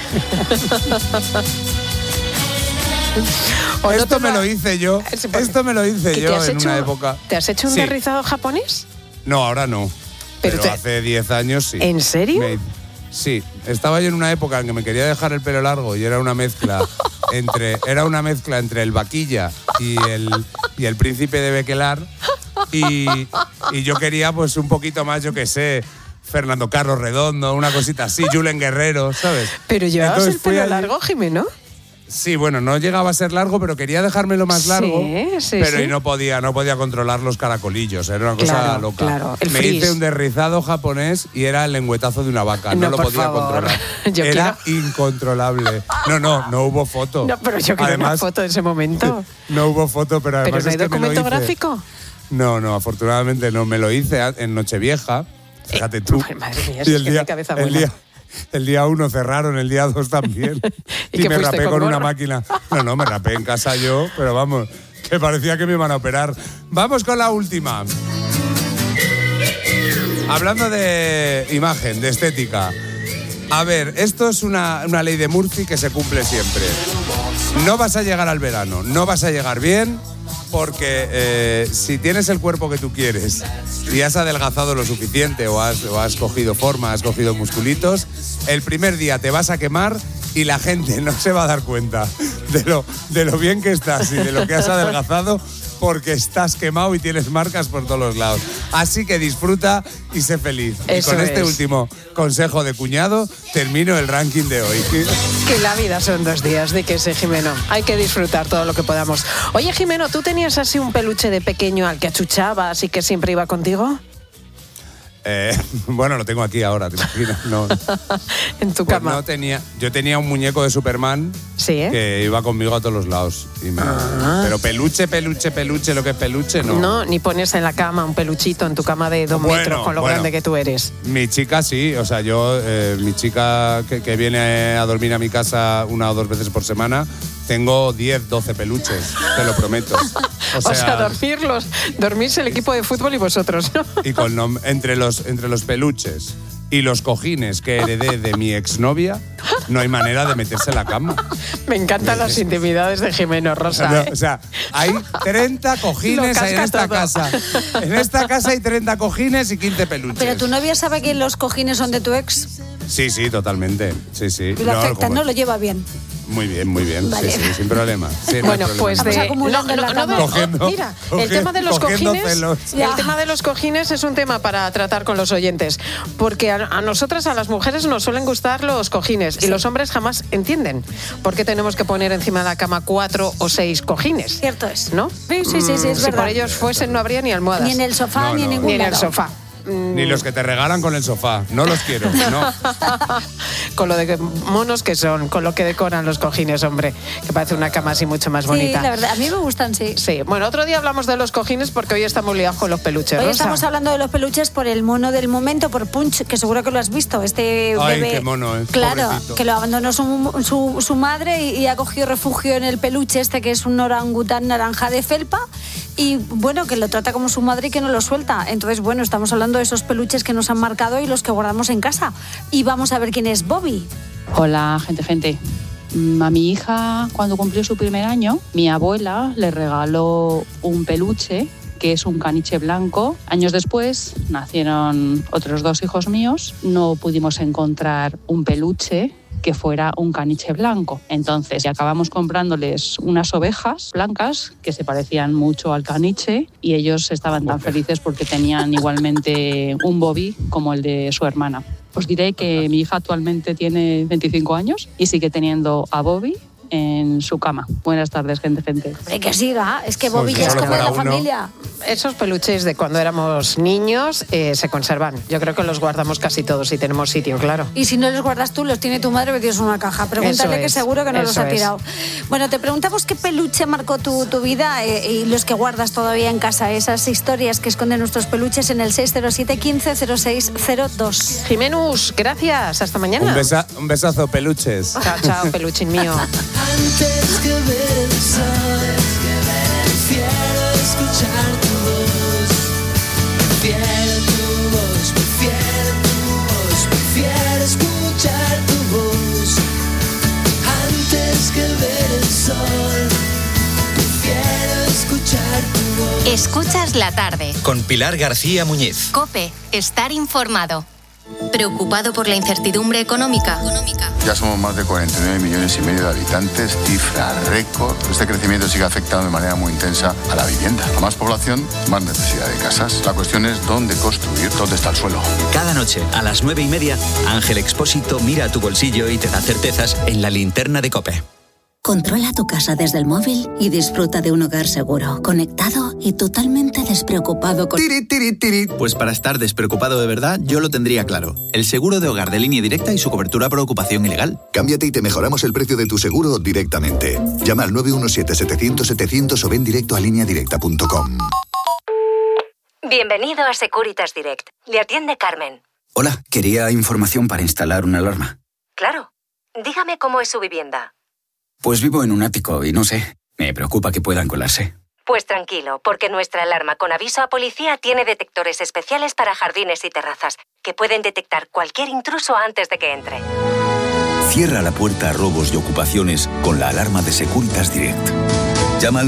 Esto me lo hice yo en una época. ¿Te has hecho un desrizado japonés? No, ahora no. Pero hace 10 años sí. ¿En serio? Sí, estaba yo en una época en que me quería dejar el pelo largo y era una mezcla entre el vaquilla y el príncipe de Bequelar y yo quería pues un poquito más, yo qué sé, Fernando Carlos Redondo, una cosita así, Julen Guerrero, ¿sabes? Pero llevabas el pelo largo, Jimeno. Sí, bueno, no llegaba a ser largo, pero quería dejármelo más largo. Sí. Y no podía controlar los caracolillos, era una cosa loca. Claro, me hice un derrizado japonés y era el lengüetazo de una vaca, no lo podía controlar. Era incontrolable. No hubo foto. No, pero yo quiero una foto de ese momento. No hubo foto, pero además ¿Pero no hay documento gráfico? No, afortunadamente no. Me lo hice en Nochevieja, fíjate tú. Madre mía, y mi cabeza vuela. El día 1 cerraron, el día 2 también. y me rapé con una máquina. No, me rapé en casa yo, pero vamos, que parecía que me iban a operar. Vamos con la última. Hablando de imagen, de estética. A ver, esto es una ley de Murphy que se cumple siempre. No vas a llegar al verano, no vas a llegar bien, porque si tienes el cuerpo que tú quieres y has adelgazado lo suficiente o has cogido forma, has cogido musculitos, el primer día te vas a quemar y la gente no se va a dar cuenta de lo bien que estás y de lo que has adelgazado, porque estás quemado y tienes marcas por todos los lados. Así que disfruta y sé feliz. Eso y con este es. último consejo de cuñado termino el ranking de hoy. Que la vida son 2 días, de que sé, Jimeno. Hay que disfrutar todo lo que podamos. Oye, Jimeno, ¿tú tenías así un peluche de pequeño al que achuchabas y que siempre iba contigo? Bueno, lo tengo aquí ahora, ¿te imaginas? No. En tu cama. Yo tenía un muñeco de Superman, ¿sí, que iba conmigo a todos los lados. Pero peluche, lo que es peluche, no. No, ni pones en la cama un peluchito en tu cama de 2 metros con lo grande que tú eres. Mi chica sí, o sea, mi chica que viene a dormir a mi casa 1 o 2 veces por semana, tengo 10, 12 peluches, te lo prometo. O sea, dormirse el equipo de fútbol y vosotros, ¿no? Y entre los peluches y los cojines que heredé de mi exnovia, no hay manera de meterse en la cama. Me encantan las intimidades de Jimeno, Rosa. O sea, hay 30 cojines en esta casa. En esta casa hay 30 cojines y 15 peluches. ¿Pero tu novia sabe que los cojines son de tu ex? Sí, totalmente. Sí. Y lo afecta, ¿no? Lo lleva bien. Muy bien. Vale. Sí, sin problema. Sí, bueno, no pues mira, el tema de los cojines es un tema para tratar con los oyentes, porque a nosotras, a las mujeres, nos suelen gustar los cojines y los hombres jamás entienden por qué tenemos que poner encima de la cama 4 o 6 cojines. Cierto es. ¿No? Sí, es verdad. Si por ellos fuesen, no habría ni almohadas. Ni en el sofá, ni en ningún lado. Ni en el lado. sofá. Ni los que te regalan con el sofá. No los quiero, no. Con lo de monos que son, con lo que decoran los cojines, hombre, que parece una cama así mucho más bonita. Sí, la verdad, a mí me gustan, sí. Sí, bueno, otro día hablamos de los cojines porque hoy estamos liados con los peluches, Hoy Rosa. estamos hablando de los peluches por el mono del momento, por Punch, que seguro que lo has visto. Este Ay, bebé, qué mono, claro, pobrecito. que lo abandonó su madre y ha cogido refugio en el peluche este, que es un orangután naranja de felpa. Y bueno, que lo trata como su madre y que no lo suelta. Entonces, bueno, estamos hablando de esos peluches que nos han marcado y los que guardamos en casa. Y vamos a ver quién es Bobby. Hola, gente. A mi hija, cuando cumplió su primer año, mi abuela le regaló un peluche que es un caniche blanco. Años después nacieron otros 2 hijos míos. No pudimos encontrar un peluche que fuera un caniche blanco. Entonces acabamos comprándoles unas ovejas blancas que se parecían mucho al caniche y ellos estaban tan felices porque tenían igualmente un Bobby como el de su hermana. Os diré que mi hija actualmente tiene 25 años y sigue teniendo a Bobby en su cama. Buenas tardes, gente. Que siga, es que Bobby ya es como de la familia. Esos peluches de cuando éramos niños se conservan. Yo creo que los guardamos casi todos si tenemos sitio, claro. Y si no los guardas tú, los tiene tu madre metidos en una caja. Pregúntale, que seguro que no los ha tirado. Bueno, te preguntamos qué peluche marcó tu vida y los que guardas todavía en casa. Esas historias que esconden nuestros peluches en el 607 15 0602. Jimenus, gracias. Hasta mañana. Un besazo, peluches. Chao, peluchín mío. Antes que ver el sol, prefiero escuchar tu voz. Prefiero tu voz, prefiero tu voz, prefiero escuchar tu voz. Antes que ver el sol, prefiero escuchar tu voz. Escuchas la tarde. Con Pilar García Muñiz. COPE, estar informado. ¿Preocupado por la incertidumbre económica? Ya somos más de 49,5 millones de habitantes, cifra récord. Este crecimiento sigue afectando de manera muy intensa a la vivienda. A más población, más necesidad de casas. La cuestión es dónde construir, dónde está el suelo. Cada noche, a las 9:30, Ángel Expósito mira a tu bolsillo y te da certezas en la linterna de COPE. Controla tu casa desde el móvil y disfruta de un hogar seguro, conectado y totalmente despreocupado con... Pues para estar despreocupado de verdad, yo lo tendría claro. El seguro de hogar de Línea Directa y su cobertura por ocupación ilegal. Cámbiate y te mejoramos el precio de tu seguro directamente. Llama al 917-700-700 o ven directo a lineadirecta.com. Bienvenido a Securitas Direct. Le atiende Carmen. Hola, quería información para instalar una alarma. Claro. Dígame cómo es su vivienda. Pues vivo en un ático y no sé, me preocupa que puedan colarse. Pues tranquilo, porque nuestra alarma con aviso a policía tiene detectores especiales para jardines y terrazas, que pueden detectar cualquier intruso antes de que entre. Cierra la puerta a robos y ocupaciones con la alarma de Securitas Direct. Llama al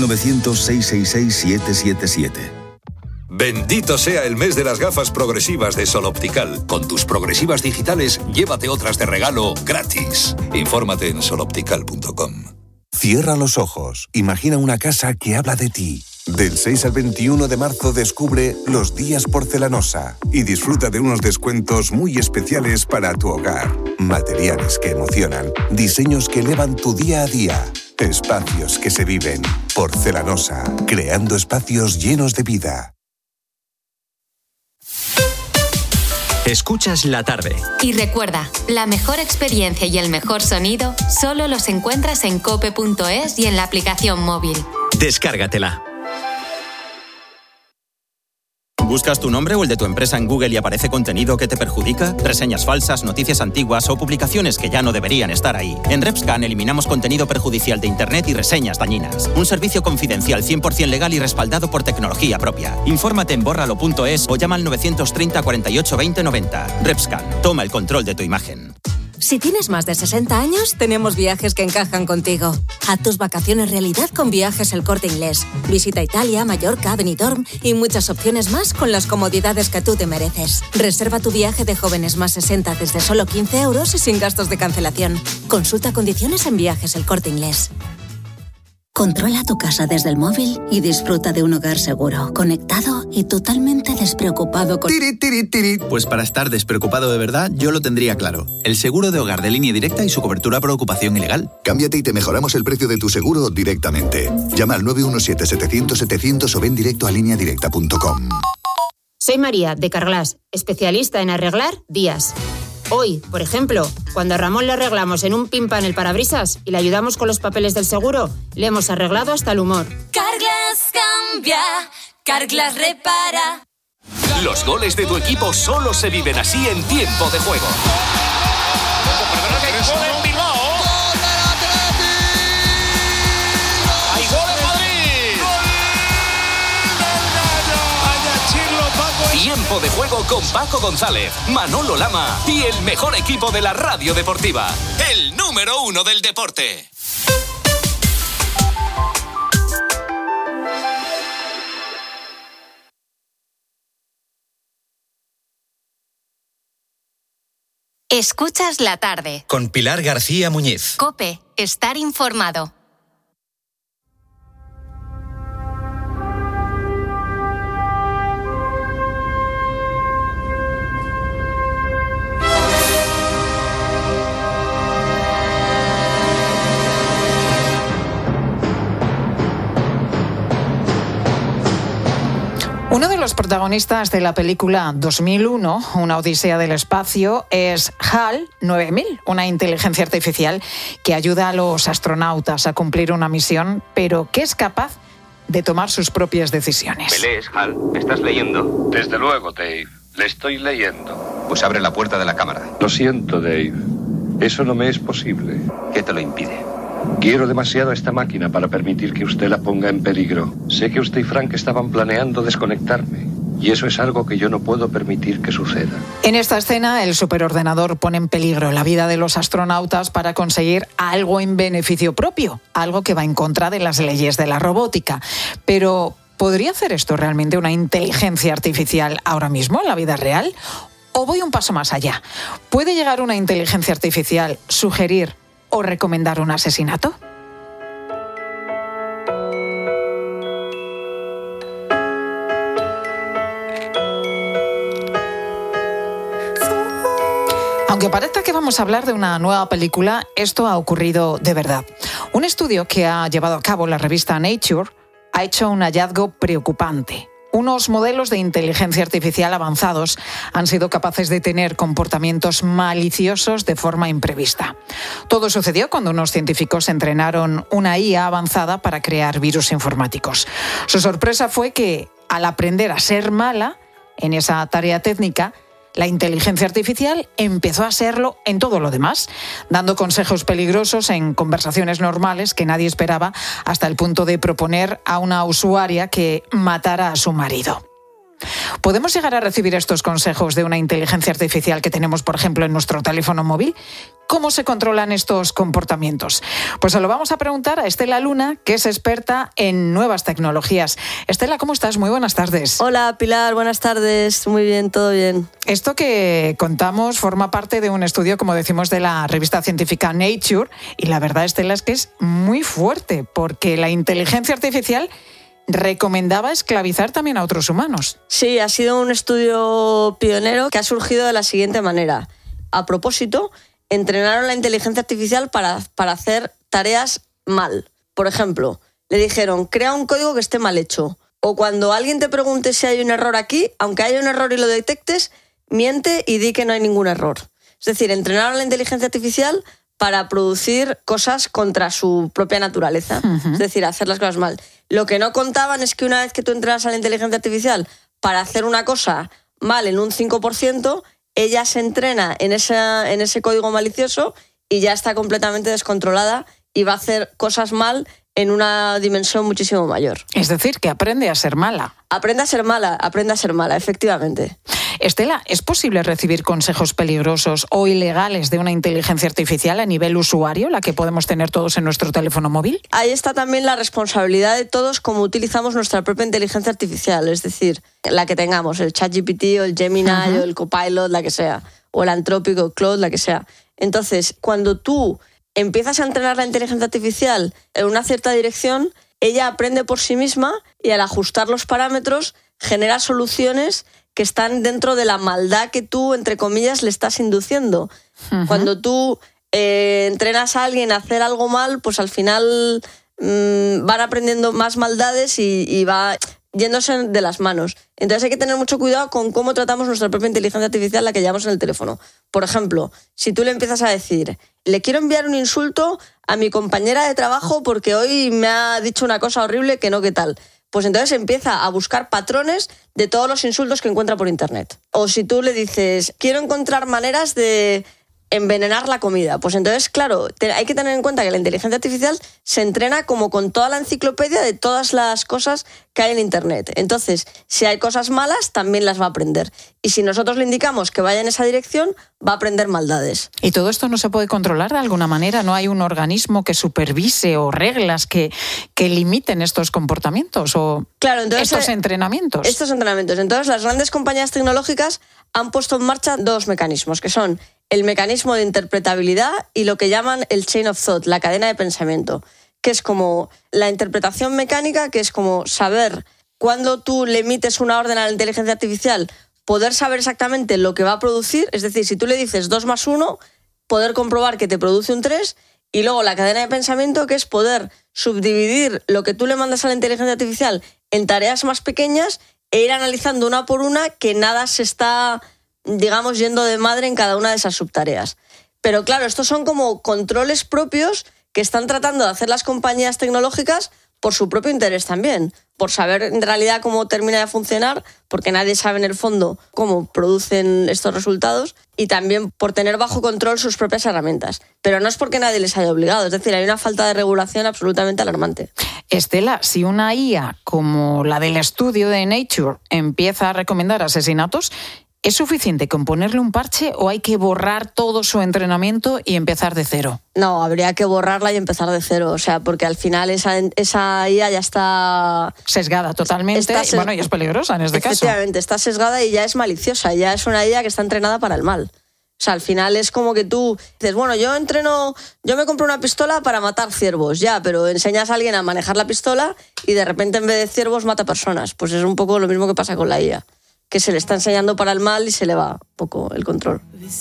900-666-777. Bendito sea el mes de las gafas progresivas de Sol Optical. Con tus progresivas digitales, llévate otras de regalo gratis. Infórmate en soloptical.com. Cierra los ojos. Imagina una casa que habla de ti. Del 6 al 21 de marzo descubre Los Días Porcelanosa y disfruta de unos descuentos muy especiales para tu hogar. Materiales que emocionan, diseños que elevan tu día a día, espacios que se viven. Porcelanosa, creando espacios llenos de vida. Escuchas la tarde. Y recuerda, la mejor experiencia y el mejor sonido solo los encuentras en cope.es y en la aplicación móvil. Descárgatela. ¿Buscas tu nombre o el de tu empresa en Google y aparece contenido que te perjudica? Reseñas falsas, noticias antiguas o publicaciones que ya no deberían estar ahí. En RepScan eliminamos contenido perjudicial de Internet y reseñas dañinas. Un servicio confidencial 100% legal y respaldado por tecnología propia. Infórmate en bórralo.es o llama al 930 48 20 90. RepScan, toma el control de tu imagen. Si tienes más de 60 años, tenemos viajes que encajan contigo. Haz tus vacaciones realidad con Viajes El Corte Inglés. Visita Italia, Mallorca, Benidorm y muchas opciones más con las comodidades que tú te mereces. Reserva tu viaje de jóvenes más 60 desde solo 15 euros y sin gastos de cancelación. Consulta condiciones en Viajes El Corte Inglés. Controla tu casa desde el móvil y disfruta de un hogar seguro, conectado y totalmente despreocupado con... Pues para estar despreocupado de verdad, yo lo tendría claro. El seguro de hogar de Línea Directa y su cobertura por ocupación ilegal. Cámbiate y te mejoramos el precio de tu seguro directamente. Llama al 917-700-700 o ven directo a lineadirecta.com. Soy María, de Carglass, especialista en arreglar días. Hoy, por ejemplo, cuando a Ramón le arreglamos en un pimpan el parabrisas y le ayudamos con los papeles del seguro, le hemos arreglado hasta el humor. Carglass cambia, Carglass repara. Los goles de tu equipo solo se viven así en tiempo de juego. Tiempo de juego con Paco González, Manolo Lama y el mejor equipo de la radio deportiva. El número 1 del deporte. Escuchas la tarde. Con Pilar García Muñiz. COPE, estar informado. Uno de los protagonistas de la película 2001, Una odisea del espacio, es HAL 9000, una inteligencia artificial que ayuda a los astronautas a cumplir una misión, pero que es capaz de tomar sus propias decisiones. ¿Me lees, HAL? ¿Me estás leyendo? Desde luego, Dave. Le estoy leyendo. Pues abre la puerta de la cámara. Lo siento, Dave. Eso no me es posible. ¿Qué te lo impide? Quiero demasiado a esta máquina para permitir que usted la ponga en peligro. Sé que usted y Frank estaban planeando desconectarme. Y eso es algo que yo no puedo permitir que suceda. En esta escena, el superordenador pone en peligro la vida de los astronautas para conseguir algo en beneficio propio, algo que va en contra de las leyes de la robótica. Pero, ¿podría hacer esto realmente una inteligencia artificial ahora mismo, en la vida real? ¿O voy un paso más allá? ¿Puede llegar una inteligencia artificial sugerir o recomendar un asesinato? Aunque parezca que vamos a hablar de una nueva película, esto ha ocurrido de verdad. Un estudio que ha llevado a cabo la revista Nature ha hecho un hallazgo preocupante. Unos modelos de inteligencia artificial avanzados han sido capaces de tener comportamientos maliciosos de forma imprevista. Todo sucedió cuando unos científicos entrenaron una IA avanzada para crear virus informáticos. Su sorpresa fue que, al aprender a ser mala en esa tarea técnica, la inteligencia artificial empezó a serlo en todo lo demás, dando consejos peligrosos en conversaciones normales que nadie esperaba, hasta el punto de proponer a una usuaria que matara a su marido. ¿Podemos llegar a recibir estos consejos de una inteligencia artificial que tenemos, por ejemplo, en nuestro teléfono móvil? ¿Cómo se controlan estos comportamientos? Pues se lo vamos a preguntar a Estela Luna, que es experta en nuevas tecnologías. Estela, ¿cómo estás? Muy buenas tardes. Hola, Pilar, buenas tardes. Muy bien, todo bien. Esto que contamos forma parte de un estudio, como decimos, de la revista científica Nature, y la verdad, Estela, es que es muy fuerte, porque la inteligencia artificial recomendaba esclavizar también a otros humanos. Sí, ha sido un estudio pionero que ha surgido de la siguiente manera. A propósito, entrenaron la inteligencia artificial para hacer tareas mal. Por ejemplo, le dijeron, crea un código que esté mal hecho. O cuando alguien te pregunte si hay un error aquí, aunque haya un error y lo detectes, miente y di que no hay ningún error. Es decir, entrenaron la inteligencia artificial para producir cosas contra su propia naturaleza. Es decir, hacer las cosas mal. Lo que no contaban es que una vez que tú entrenas a la inteligencia artificial para hacer una cosa mal en un 5%, ella se entrena en ese código malicioso y ya está completamente descontrolada y va a hacer cosas mal en una dimensión muchísimo mayor. Es decir, que aprende a ser mala. Aprende a ser mala, efectivamente. Estela, ¿es posible recibir consejos peligrosos o ilegales de una inteligencia artificial a nivel usuario, la que podemos tener todos en nuestro teléfono móvil? Ahí está también la responsabilidad de todos cómo utilizamos nuestra propia inteligencia artificial, es decir, la que tengamos, el ChatGPT o el Gemini o el Copilot, la que sea, o el Anthropic o Claude, la que sea. Entonces, cuando tú empiezas a entrenar la inteligencia artificial en una cierta dirección, ella aprende por sí misma y al ajustar los parámetros genera soluciones que están dentro de la maldad que tú, entre comillas, le estás induciendo. Cuando tú entrenas a alguien a hacer algo mal, pues al final van aprendiendo más maldades y va yéndose de las manos. Entonces hay que tener mucho cuidado con cómo tratamos nuestra propia inteligencia artificial, la que llevamos en el teléfono. Por ejemplo, si tú le empiezas a decir, le quiero enviar un insulto a mi compañera de trabajo porque hoy me ha dicho una cosa horrible que no, ¿qué tal? Pues entonces empieza a buscar patrones de todos los insultos que encuentra por internet. O si tú le dices, quiero encontrar maneras de envenenar la comida, pues entonces, claro, hay que tener en cuenta que la inteligencia artificial se entrena como con toda la enciclopedia de todas las cosas que hay en internet. Entonces, si hay cosas malas, también las va a aprender. Y si nosotros le indicamos que vaya en esa dirección, va a aprender maldades. ¿Y todo esto no se puede controlar de alguna manera? ¿No hay un organismo que supervise o reglas que limiten estos comportamientos o claro, entonces, estos entrenamientos? Estos entrenamientos. Entonces, las grandes compañías tecnológicas han puesto en marcha 2 mecanismos, que son el mecanismo de interpretabilidad y lo que llaman el chain of thought, la cadena de pensamiento, que es como la interpretación mecánica, que es como saber cuando tú le emites una orden a la inteligencia artificial, poder saber exactamente lo que va a producir, es decir, si tú le dices 2 más 1, poder comprobar que te produce un 3, y luego la cadena de pensamiento, que es poder subdividir lo que tú le mandas a la inteligencia artificial en tareas más pequeñas e ir analizando una por una que nada se está, digamos, yendo de madre en cada una de esas subtareas. Pero claro, estos son como controles propios que están tratando de hacer las compañías tecnológicas por su propio interés también, por saber en realidad cómo termina de funcionar, porque nadie sabe en el fondo cómo producen estos resultados, y también por tener bajo control sus propias herramientas. Pero no es porque nadie les haya obligado, es decir, hay una falta de regulación absolutamente alarmante. Estela, si una IA como la del estudio de Nature empieza a recomendar asesinatos, ¿es suficiente con ponerle un parche o hay que borrar todo su entrenamiento y empezar de cero? No, habría que borrarla y empezar de cero, o sea, porque al final esa IA ya está sesgada totalmente, y es peligrosa en este caso. Efectivamente, está sesgada y ya es maliciosa, ya es una IA que está entrenada para el mal. O sea, al final es como que tú dices, bueno, yo me compro una pistola para matar ciervos, ya, pero enseñas a alguien a manejar la pistola y de repente en vez de ciervos mata personas. Pues es un poco lo mismo que pasa con la IA, que se le está enseñando para el mal y se le va un poco el control.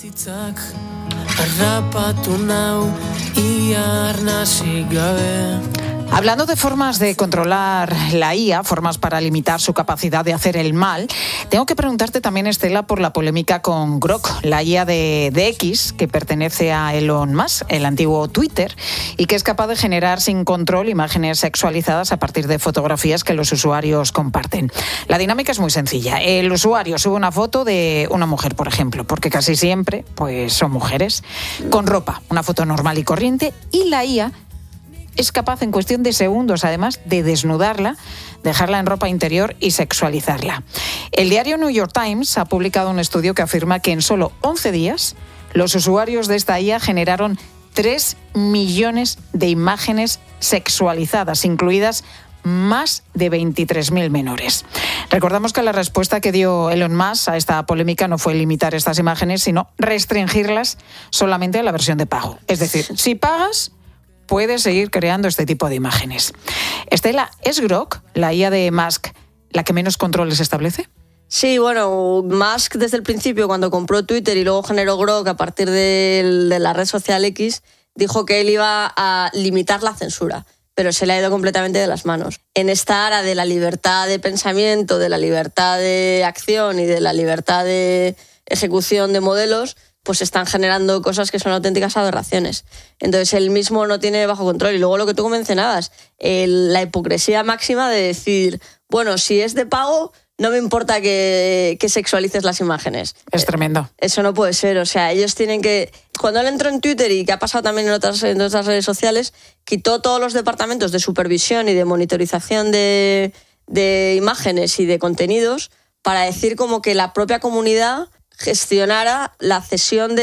Hablando de formas de controlar la IA, formas para limitar su capacidad de hacer el mal, tengo que preguntarte también, Estela, por la polémica con Grok, la IA de X, que pertenece a Elon Musk, el antiguo Twitter, y que es capaz de generar sin control imágenes sexualizadas a partir de fotografías que los usuarios comparten. La dinámica es muy sencilla. El usuario sube una foto de una mujer, por ejemplo, porque casi siempre pues, son mujeres, con ropa, una foto normal y corriente, y la IA es capaz en cuestión de segundos, además, de desnudarla, dejarla en ropa interior y sexualizarla. El diario New York Times ha publicado un estudio que afirma que en solo 11 días los usuarios de esta IA generaron 3 millones de imágenes sexualizadas, incluidas más de 23.000 menores. Recordamos que la respuesta que dio Elon Musk a esta polémica no fue limitar estas imágenes, sino restringirlas solamente a la versión de pago. Es decir, si pagas, puedes seguir creando este tipo de imágenes. Estela, ¿es Grok, la IA de Musk, la que menos controles establece? Sí, bueno, Musk desde el principio, cuando compró Twitter y luego generó Grok a partir de la red social X, dijo que él iba a limitar la censura, pero se le ha ido completamente de las manos. En esta área de la libertad de pensamiento, de la libertad de acción y de la libertad de ejecución de modelos, pues están generando cosas que son auténticas aberraciones. Entonces él mismo no tiene bajo control. Y luego lo que tú mencionabas, la hipocresía máxima de decir, bueno, si es de pago, no me importa que sexualices las imágenes. Es tremendo. Eso no puede ser. O sea, ellos tienen que... Cuando él entró en Twitter, y que ha pasado también en otras redes sociales, quitó todos los departamentos de supervisión y de monitorización de imágenes y de contenidos para decir como que la propia comunidad gestionara la cesión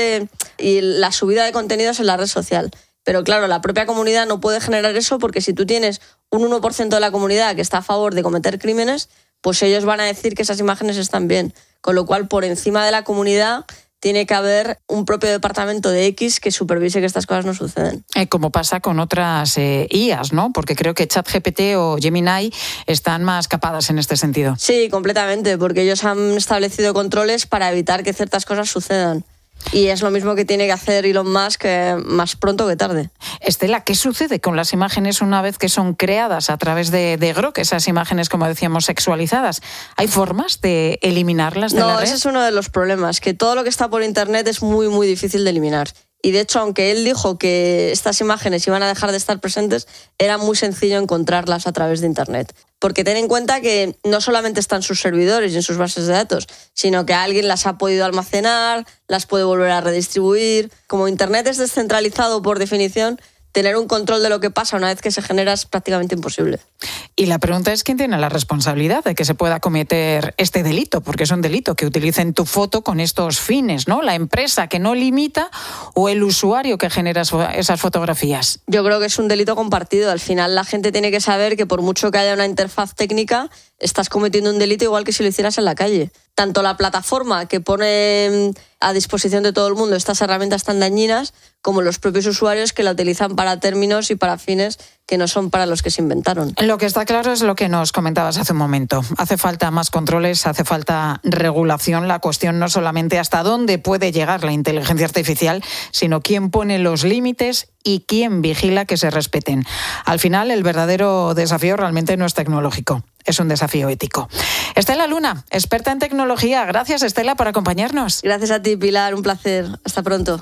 y la subida de contenidos en la red social. Pero claro, la propia comunidad no puede generar eso, porque si tú tienes un 1% de la comunidad que está a favor de cometer crímenes, pues ellos van a decir que esas imágenes están bien. Con lo cual, por encima de la comunidad, tiene que haber un propio departamento de X que supervise que estas cosas no suceden. Como pasa con otras IAs, ¿no? Porque creo que ChatGPT o Gemini están más capadas en este sentido. Sí, completamente, porque ellos han establecido controles para evitar que ciertas cosas sucedan. Y es lo mismo que tiene que hacer Elon Musk más pronto que tarde. Estela, ¿qué sucede con las imágenes una vez que son creadas a través de Grok? Esas imágenes, como decíamos, sexualizadas. ¿Hay formas de eliminarlas de la red? No, ese es uno de los problemas, que todo lo que está por internet es muy, muy difícil de eliminar. Y de hecho, aunque él dijo que estas imágenes iban a dejar de estar presentes, era muy sencillo encontrarlas a través de internet. Porque ten en cuenta que no solamente están en sus servidores y en sus bases de datos, sino que alguien las ha podido almacenar, las puede volver a redistribuir. Como internet es descentralizado por definición, tener un control de lo que pasa una vez que se genera es prácticamente imposible. Y la pregunta es quién tiene la responsabilidad de que se pueda cometer este delito, porque es un delito que utilicen tu foto con estos fines, ¿no? La empresa que no limita o el usuario que genera esas fotografías. Yo creo que es un delito compartido. Al final la gente tiene que saber que por mucho que haya una interfaz técnica, estás cometiendo un delito igual que si lo hicieras en la calle. Tanto la plataforma que pone a disposición de todo el mundo estas herramientas tan dañinas, como los propios usuarios que la utilizan para términos y para fines que no son para los que se inventaron. Lo que está claro es lo que nos comentabas hace un momento. Hace falta más controles, hace falta regulación. La cuestión no solamente hasta dónde puede llegar la inteligencia artificial, sino quién pone los límites y quién vigila que se respeten. Al final, el verdadero desafío realmente no es tecnológico, es un desafío ético. Estela Luna, experta en tecnología. Gracias, Estela, por acompañarnos. Gracias a ti, Pilar. Un placer. Hasta pronto.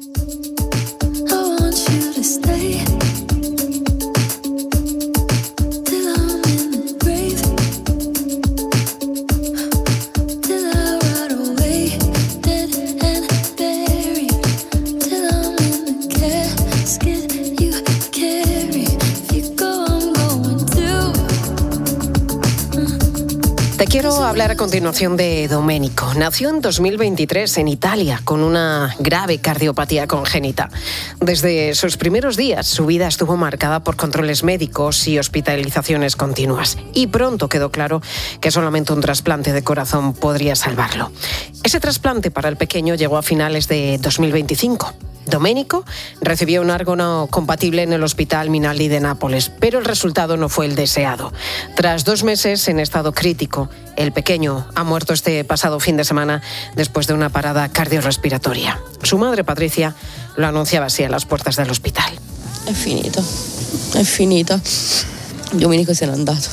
Te quiero hablar a continuación de Domenico. Nació en 2023 en Italia con una grave cardiopatía congénita. Desde sus primeros días, su vida estuvo marcada por controles médicos y hospitalizaciones continuas. Y pronto quedó claro que solamente un trasplante de corazón podría salvarlo. Ese trasplante para el pequeño llegó a finales de 2025. Domenico recibió un órgano compatible en el Hospital Minaldi de Nápoles, pero el resultado no fue el deseado. Tras 2 meses en estado crítico, el pequeño ha muerto este pasado fin de semana después de una parada cardiorrespiratoria. Su madre, Patricia, lo anunciaba así a las puertas del hospital. È finita. Domenico se n'è andato.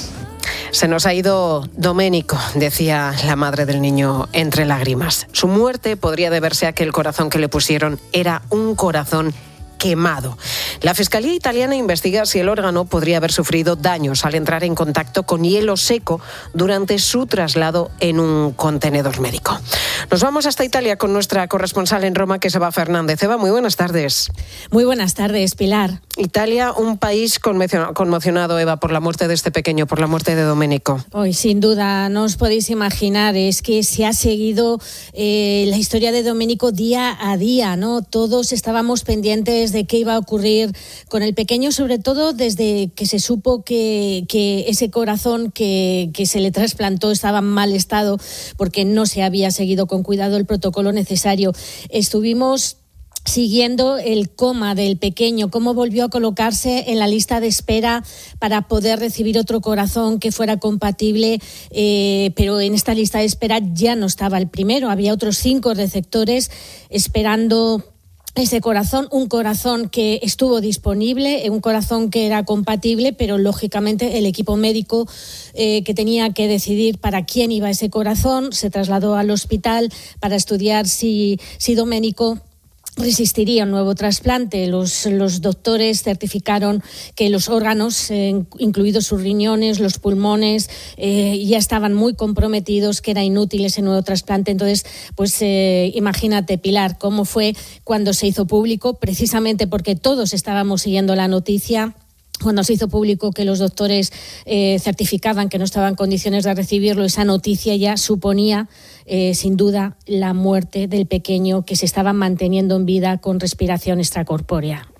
Se nos ha ido Domenico, decía la madre del niño entre lágrimas. Su muerte podría deberse a que el corazón que le pusieron era un corazón quemado. La Fiscalía italiana investiga si el órgano podría haber sufrido daños al entrar en contacto con hielo seco durante su traslado en un contenedor médico. Nos vamos hasta Italia con nuestra corresponsal en Roma, que es Eva Fernández. Eva, muy buenas tardes. Muy buenas tardes, Pilar. Italia, un país conmocionado, Eva, por la muerte de este pequeño, por la muerte de Domenico. Hoy, sin duda, no os podéis imaginar, es que se ha seguido la historia de Domenico día a día, ¿no? Todos estábamos pendientes de qué iba a ocurrir con el pequeño, sobre todo desde que se supo que ese corazón que se le trasplantó estaba en mal estado porque no se había seguido con cuidado el protocolo necesario. Estuvimos siguiendo el coma del pequeño, cómo volvió a colocarse en la lista de espera para poder recibir otro corazón que fuera compatible, pero en esta lista de espera ya no estaba el primero, había otros 5 receptores esperando ese corazón, un corazón que estuvo disponible, un corazón que era compatible, pero lógicamente el equipo médico que tenía que decidir para quién iba ese corazón se trasladó al hospital para estudiar si Domenico resistiría un nuevo trasplante. Los doctores certificaron que los órganos, incluidos sus riñones, los pulmones, ya estaban muy comprometidos, que era inútil ese nuevo trasplante. Entonces, pues imagínate, Pilar, cómo fue cuando se hizo público, precisamente porque todos estábamos siguiendo la noticia. Cuando se hizo público que los doctores certificaban que no estaban en condiciones de recibirlo, esa noticia ya suponía, sin duda, la muerte del pequeño que se estaba manteniendo en vida con respiración extracorpórea.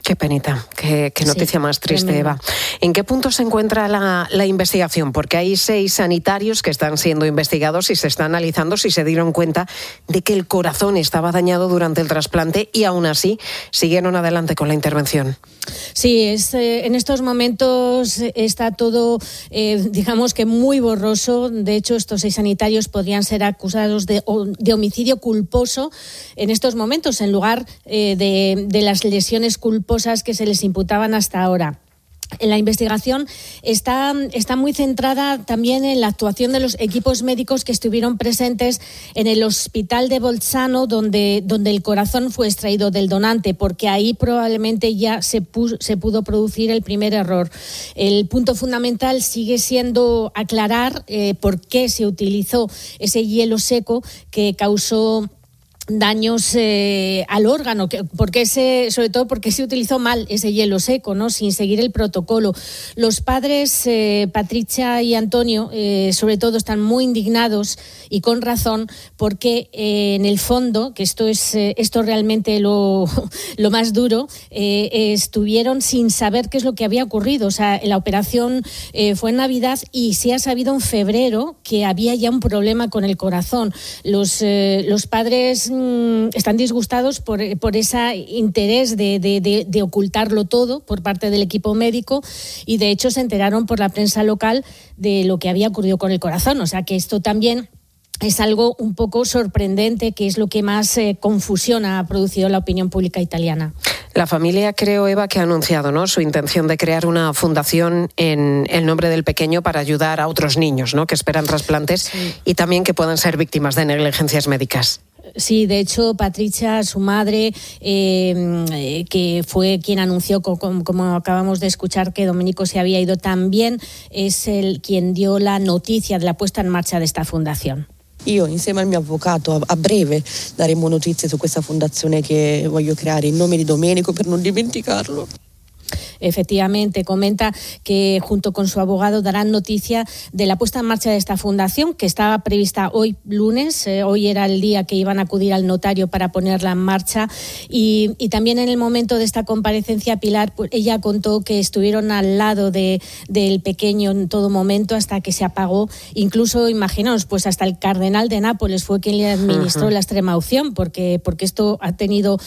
Qué penita, qué noticia más triste, tremendo. Eva. ¿En qué punto se encuentra la investigación? Porque hay 6 sanitarios que están siendo investigados y se está analizando si se dieron cuenta de que el corazón estaba dañado durante el trasplante y aún así siguieron adelante con la intervención. Sí, en estos momentos está todo, digamos que muy borroso. De hecho, estos 6 sanitarios podrían ser acusados de homicidio culposo en estos momentos, en lugar de las lesiones culposas que se les imputaban hasta ahora. La investigación está muy centrada también en la actuación de los equipos médicos que estuvieron presentes en el hospital de Bolzano, donde el corazón fue extraído del donante, porque ahí probablemente ya se pudo producir el primer error. El punto fundamental sigue siendo aclarar por qué se utilizó ese hielo seco que causó daños al órgano, sobre todo porque se utilizó mal ese hielo seco, ¿no? Sin seguir el protocolo. Los padres, Patricia y Antonio, sobre todo están muy indignados y con razón, porque en el fondo, que esto realmente lo más duro, estuvieron sin saber qué es lo que había ocurrido. O sea, la operación fue en Navidad y se ha sabido en febrero que había ya un problema con el corazón. Los padres están disgustados por ese interés de ocultarlo todo por parte del equipo médico, y de hecho se enteraron por la prensa local de lo que había ocurrido con el corazón. O sea que esto también es algo un poco sorprendente, que es lo que más confusión ha producido en la opinión pública italiana. La familia, creo, Eva, que ha anunciado, ¿no?, su intención de crear una fundación en el nombre del pequeño para ayudar a otros niños, ¿no?, que esperan trasplantes, sí, y también que puedan ser víctimas de negligencias médicas. Sí, de hecho, Patricia, su madre, que fue quien anunció, como acabamos de escuchar, que Domenico se había ido, también es quien dio la noticia de la puesta en marcha de esta fundación. Io, insieme al mio avvocato, a breve daremo notizie su questa fondazione che voglio creare in nome di Domenico per non dimenticarlo. Efectivamente, comenta que junto con su abogado darán noticia de la puesta en marcha de esta fundación, que estaba prevista hoy lunes. Hoy era el día que iban a acudir al notario para ponerla en marcha, y también en el momento de esta comparecencia, Pilar, pues ella contó que estuvieron al lado del pequeño en todo momento hasta que se apagó. Incluso, imaginaos, pues hasta el cardenal de Nápoles fue quien le administró la extrema unción, porque esto ha sido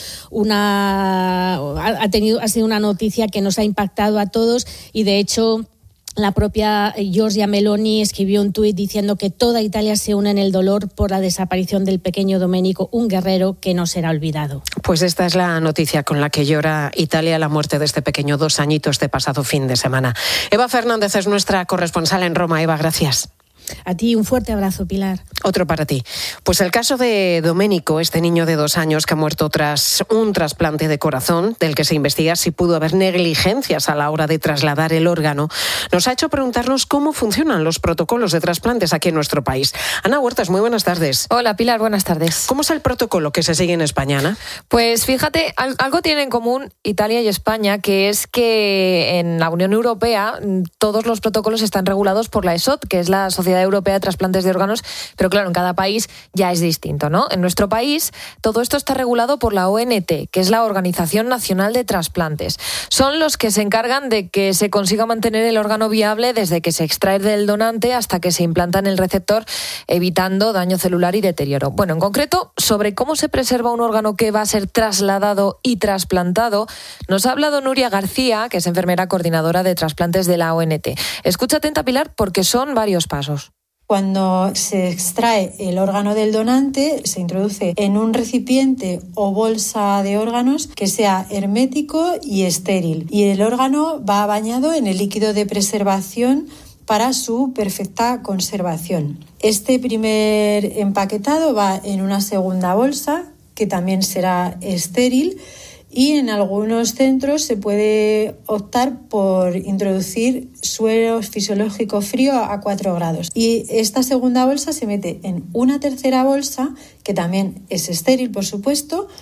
una noticia que nos ha impactado a todos, y de hecho la propia Giorgia Meloni escribió un tuit diciendo que toda Italia se une en el dolor por la desaparición del pequeño Domenico, un guerrero que no será olvidado. Pues esta es la noticia con la que llora Italia la muerte de este pequeño, 2 añitos de pasado fin de semana. Eva Fernández es nuestra corresponsal en Roma. Eva, gracias. A ti un fuerte abrazo, Pilar. Otro para ti. Pues el caso de Domenico, este niño de 2 años que ha muerto tras un trasplante de corazón, del que se investiga si pudo haber negligencias a la hora de trasladar el órgano, nos ha hecho preguntarnos cómo funcionan los protocolos de trasplantes aquí en nuestro país. Ana Huertas, muy buenas tardes. Hola, Pilar, buenas tardes. ¿Cómo es el protocolo que se sigue en España, Ana? Pues fíjate, algo tienen en común Italia y España, que es que en la Unión Europea todos los protocolos están regulados por la ESOT, que es la Sociedad Europea de Trasplantes de Órganos, pero claro, en cada país ya es distinto, ¿no? En nuestro país todo esto está regulado por la ONT, que es la Organización Nacional de Trasplantes. Son los que se encargan de que se consiga mantener el órgano viable desde que se extrae del donante hasta que se implanta en el receptor, evitando daño celular y deterioro. Bueno, en concreto, sobre cómo se preserva un órgano que va a ser trasladado y trasplantado, nos ha hablado Nuria García, que es enfermera coordinadora de trasplantes de la ONT. Escucha atenta, Pilar, porque son varios pasos. Cuando se extrae el órgano del donante, se introduce en un recipiente o bolsa de órganos que sea hermético y estéril. Y el órgano va bañado en el líquido de preservación para su perfecta conservación. Este primer empaquetado va en una segunda bolsa, que también será estéril, y en algunos centros se puede optar por introducir suero fisiológico frío a 4 grados. Y esta segunda bolsa se mete en una tercera bolsa, que también es estéril, por supuesto,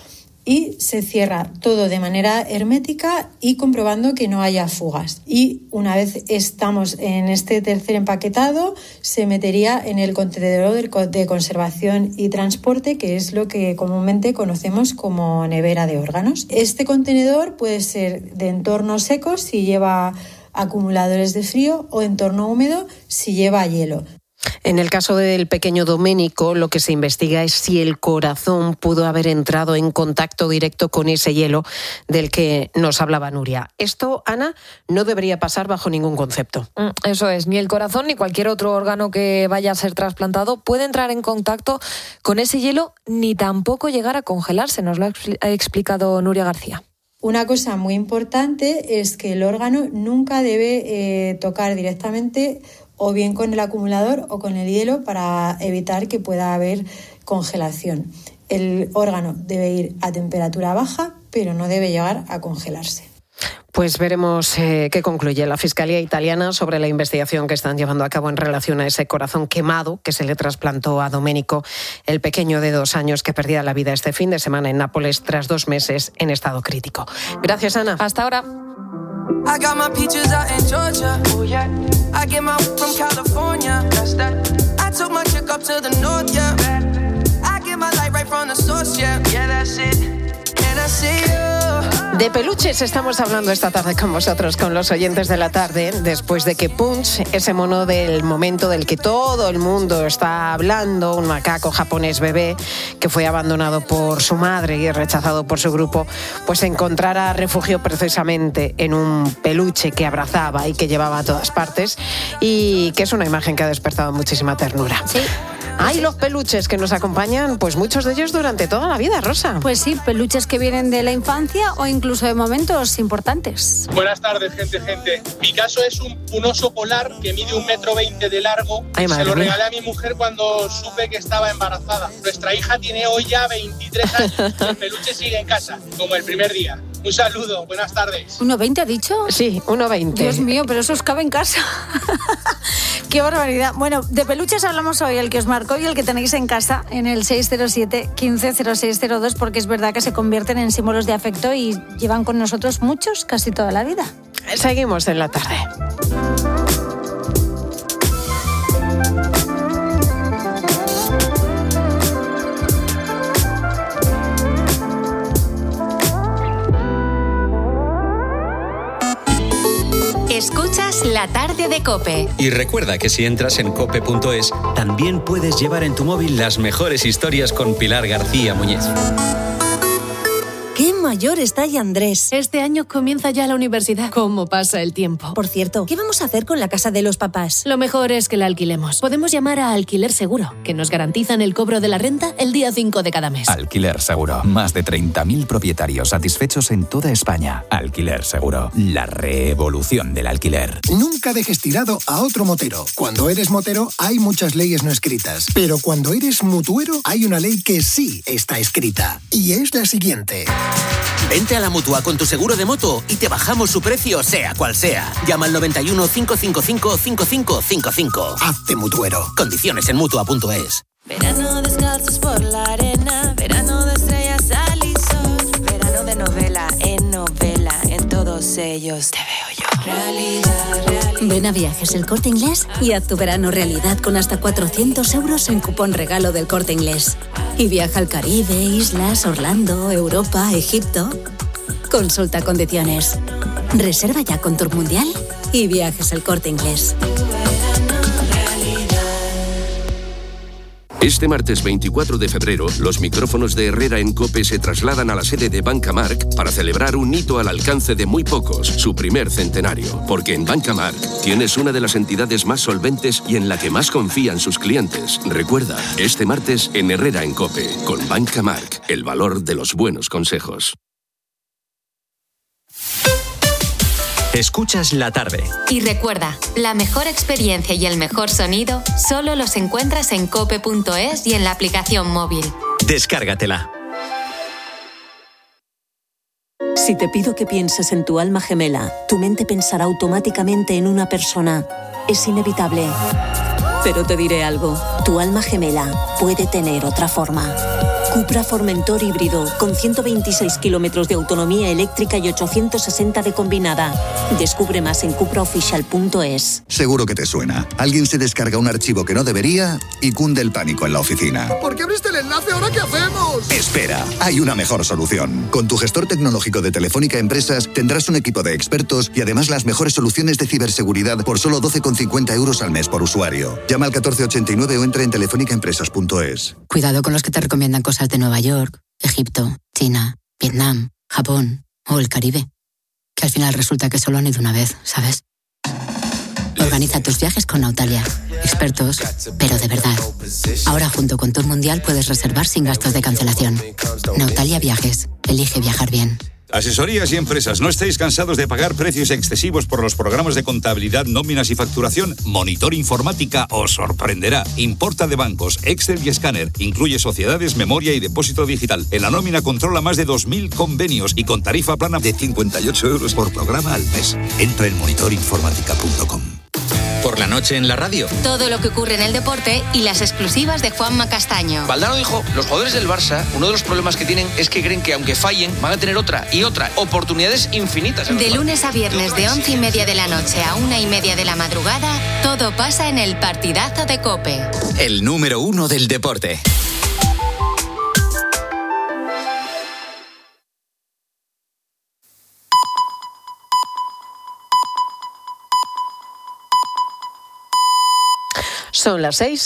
y se cierra todo de manera hermética y comprobando que no haya fugas. Y una vez estamos en este tercer empaquetado, se metería en el contenedor de conservación y transporte, que es lo que comúnmente conocemos como nevera de órganos. Este contenedor puede ser de entorno seco si lleva acumuladores de frío o entorno húmedo si lleva hielo. En el caso del pequeño Doménico, lo que se investiga es si el corazón pudo haber entrado en contacto directo con ese hielo del que nos hablaba Nuria. Esto, Ana, no debería pasar bajo ningún concepto. Eso es, ni el corazón ni cualquier otro órgano que vaya a ser trasplantado puede entrar en contacto con ese hielo ni tampoco llegar a congelarse, nos lo ha explicado Nuria García. Una cosa muy importante es que el órgano nunca debe tocar directamente o bien con el acumulador o con el hielo para evitar que pueda haber congelación. El órgano debe ir a temperatura baja, pero no debe llegar a congelarse. Pues veremos qué concluye la Fiscalía italiana sobre la investigación que están llevando a cabo en relación a ese corazón quemado que se le trasplantó a Doménico, el pequeño de 2 años que perdía la vida este fin de semana en Nápoles tras 2 meses en estado crítico. Gracias, Ana. Hasta ahora. I got my peaches out in Georgia. Oh yeah. I get my from California. That's that. I took my chick up to the north, yeah. I get my light right from the source, yeah. Yeah, that's it. And I see you. De peluches estamos hablando esta tarde con vosotros, con los oyentes de la tarde, después de que Punch, ese mono del momento del que todo el mundo está hablando, un macaco japonés bebé que fue abandonado por su madre y rechazado por su grupo, pues encontrara refugio precisamente en un peluche que abrazaba y que llevaba a todas partes y que es una imagen que ha despertado muchísima ternura. Sí. Hay los peluches que nos acompañan, pues muchos de ellos durante toda la vida, Rosa. Pues sí, peluches que vienen de la infancia o incluso de momentos importantes. Buenas tardes, gente. Mi caso es un oso polar que mide 1,20 m de largo. Ay, se lo mía. regalé a mi mujer cuando supe que estaba embarazada. Nuestra hija tiene hoy ya 23 años. El peluche sigue en casa, como el primer día. Un saludo, buenas tardes. ¿1,20 ha dicho? Sí, 1,20. Dios mío, pero eso os cabe en casa. ¡Qué barbaridad! Bueno, de peluches hablamos hoy, el que os marcó y el que tenéis en casa, en el 607 15 0602, porque es verdad que se convierten en símbolos de afecto y llevan con nosotros muchos, casi toda la vida. Seguimos en la tarde. Escuchas La Tarde de COPE. Y recuerda que si entras en cope.es, también puedes llevar en tu móvil las mejores historias con Pilar García Muñiz. ¡Qué mayor está ya Andrés! Este año comienza ya la universidad. ¿Cómo pasa el tiempo? Por cierto, ¿qué vamos a hacer con la casa de los papás? Lo mejor es que la alquilemos. Podemos llamar a Alquiler Seguro, que nos garantizan el cobro de la renta el día 5 de cada mes. Alquiler Seguro. Más de 30.000 propietarios satisfechos en toda España. Alquiler Seguro. La revolución del alquiler. Nunca dejes tirado a otro motero. Cuando eres motero hay muchas leyes no escritas. Pero cuando eres mutuero hay una ley que sí está escrita. Y es la siguiente. Vente a la Mutua con tu seguro de moto y te bajamos su precio, sea cual sea. Llama al 91 555 5555. Hazte mutuero. Condiciones en Mutua.es. Verano descalzos por la arena, verano de estrellas, sal y sol, verano de novela, en todos ellos te veo yo. Realidad. Ven a Viajes El Corte Inglés y haz tu verano realidad con hasta 400 euros en cupón regalo del Corte Inglés. Y viaja al Caribe, islas, Orlando, Europa, Egipto. Consulta condiciones. Reserva ya con Tour Mundial y Viajes El Corte Inglés. Este martes 24 de febrero, los micrófonos de Herrera en COPE se trasladan a la sede de Banca Marc para celebrar un hito al alcance de muy pocos, su primer centenario. Porque en Banca Marc tienes una de las entidades más solventes y en la que más confían sus clientes. Recuerda, este martes en Herrera en COPE, con Banca Marc, el valor de los buenos consejos. Escuchas La Tarde. Y recuerda, la mejor experiencia y el mejor sonido solo los encuentras en cope.es y en la aplicación móvil. Descárgatela. Si te pido que pienses en tu alma gemela, tu mente pensará automáticamente en una persona. Es inevitable. Pero te diré algo, Tu alma gemela puede tener otra forma. Cupra Formentor híbrido, con 126 kilómetros de autonomía eléctrica y 860 de combinada. Descubre más en cupraofficial.es. Seguro que te suena. Alguien se descarga un archivo que no debería y cunde el pánico en la oficina. ¿Por qué abriste el enlace? ¿Ahora qué hacemos? Espera, hay una mejor solución. Con tu gestor tecnológico de Telefónica Empresas tendrás un equipo de expertos y además las mejores soluciones de ciberseguridad por solo 12,50 € al mes por usuario. Llama al 1489 o entra en telefónicaempresas.es. Cuidado con los que te recomiendan cosas de Nueva York, Egipto, China, Vietnam, Japón o el Caribe. Que al final resulta que solo han ido una vez, ¿sabes? Organiza tus viajes con Nautalia. Expertos, pero de verdad. Ahora junto con Tour Mundial puedes reservar sin gastos de cancelación. Nautalia Viajes. Elige viajar bien. Asesorías y empresas, ¿no estáis cansados de pagar precios excesivos por los programas de contabilidad, nóminas y facturación? Monitor Informática os sorprenderá. Importa de bancos, Excel y escáner. Incluye sociedades, memoria y depósito digital. En la nómina controla más de 2.000 convenios y con tarifa plana de 58 € por programa al mes. Entra en monitorinformática.com. Por la noche en la radio. Todo lo que ocurre en el deporte y las exclusivas de Juanma Castaño. Valdano dijo, los jugadores del Barça, uno de los problemas que tienen es que creen que aunque fallen, van a tener otra y otra. Oportunidades infinitas. De lunes a viernes de 11:30 de la noche a 1:30 de la madrugada, todo pasa en el partidazo de COPE. El número 1 del deporte. Son las 6.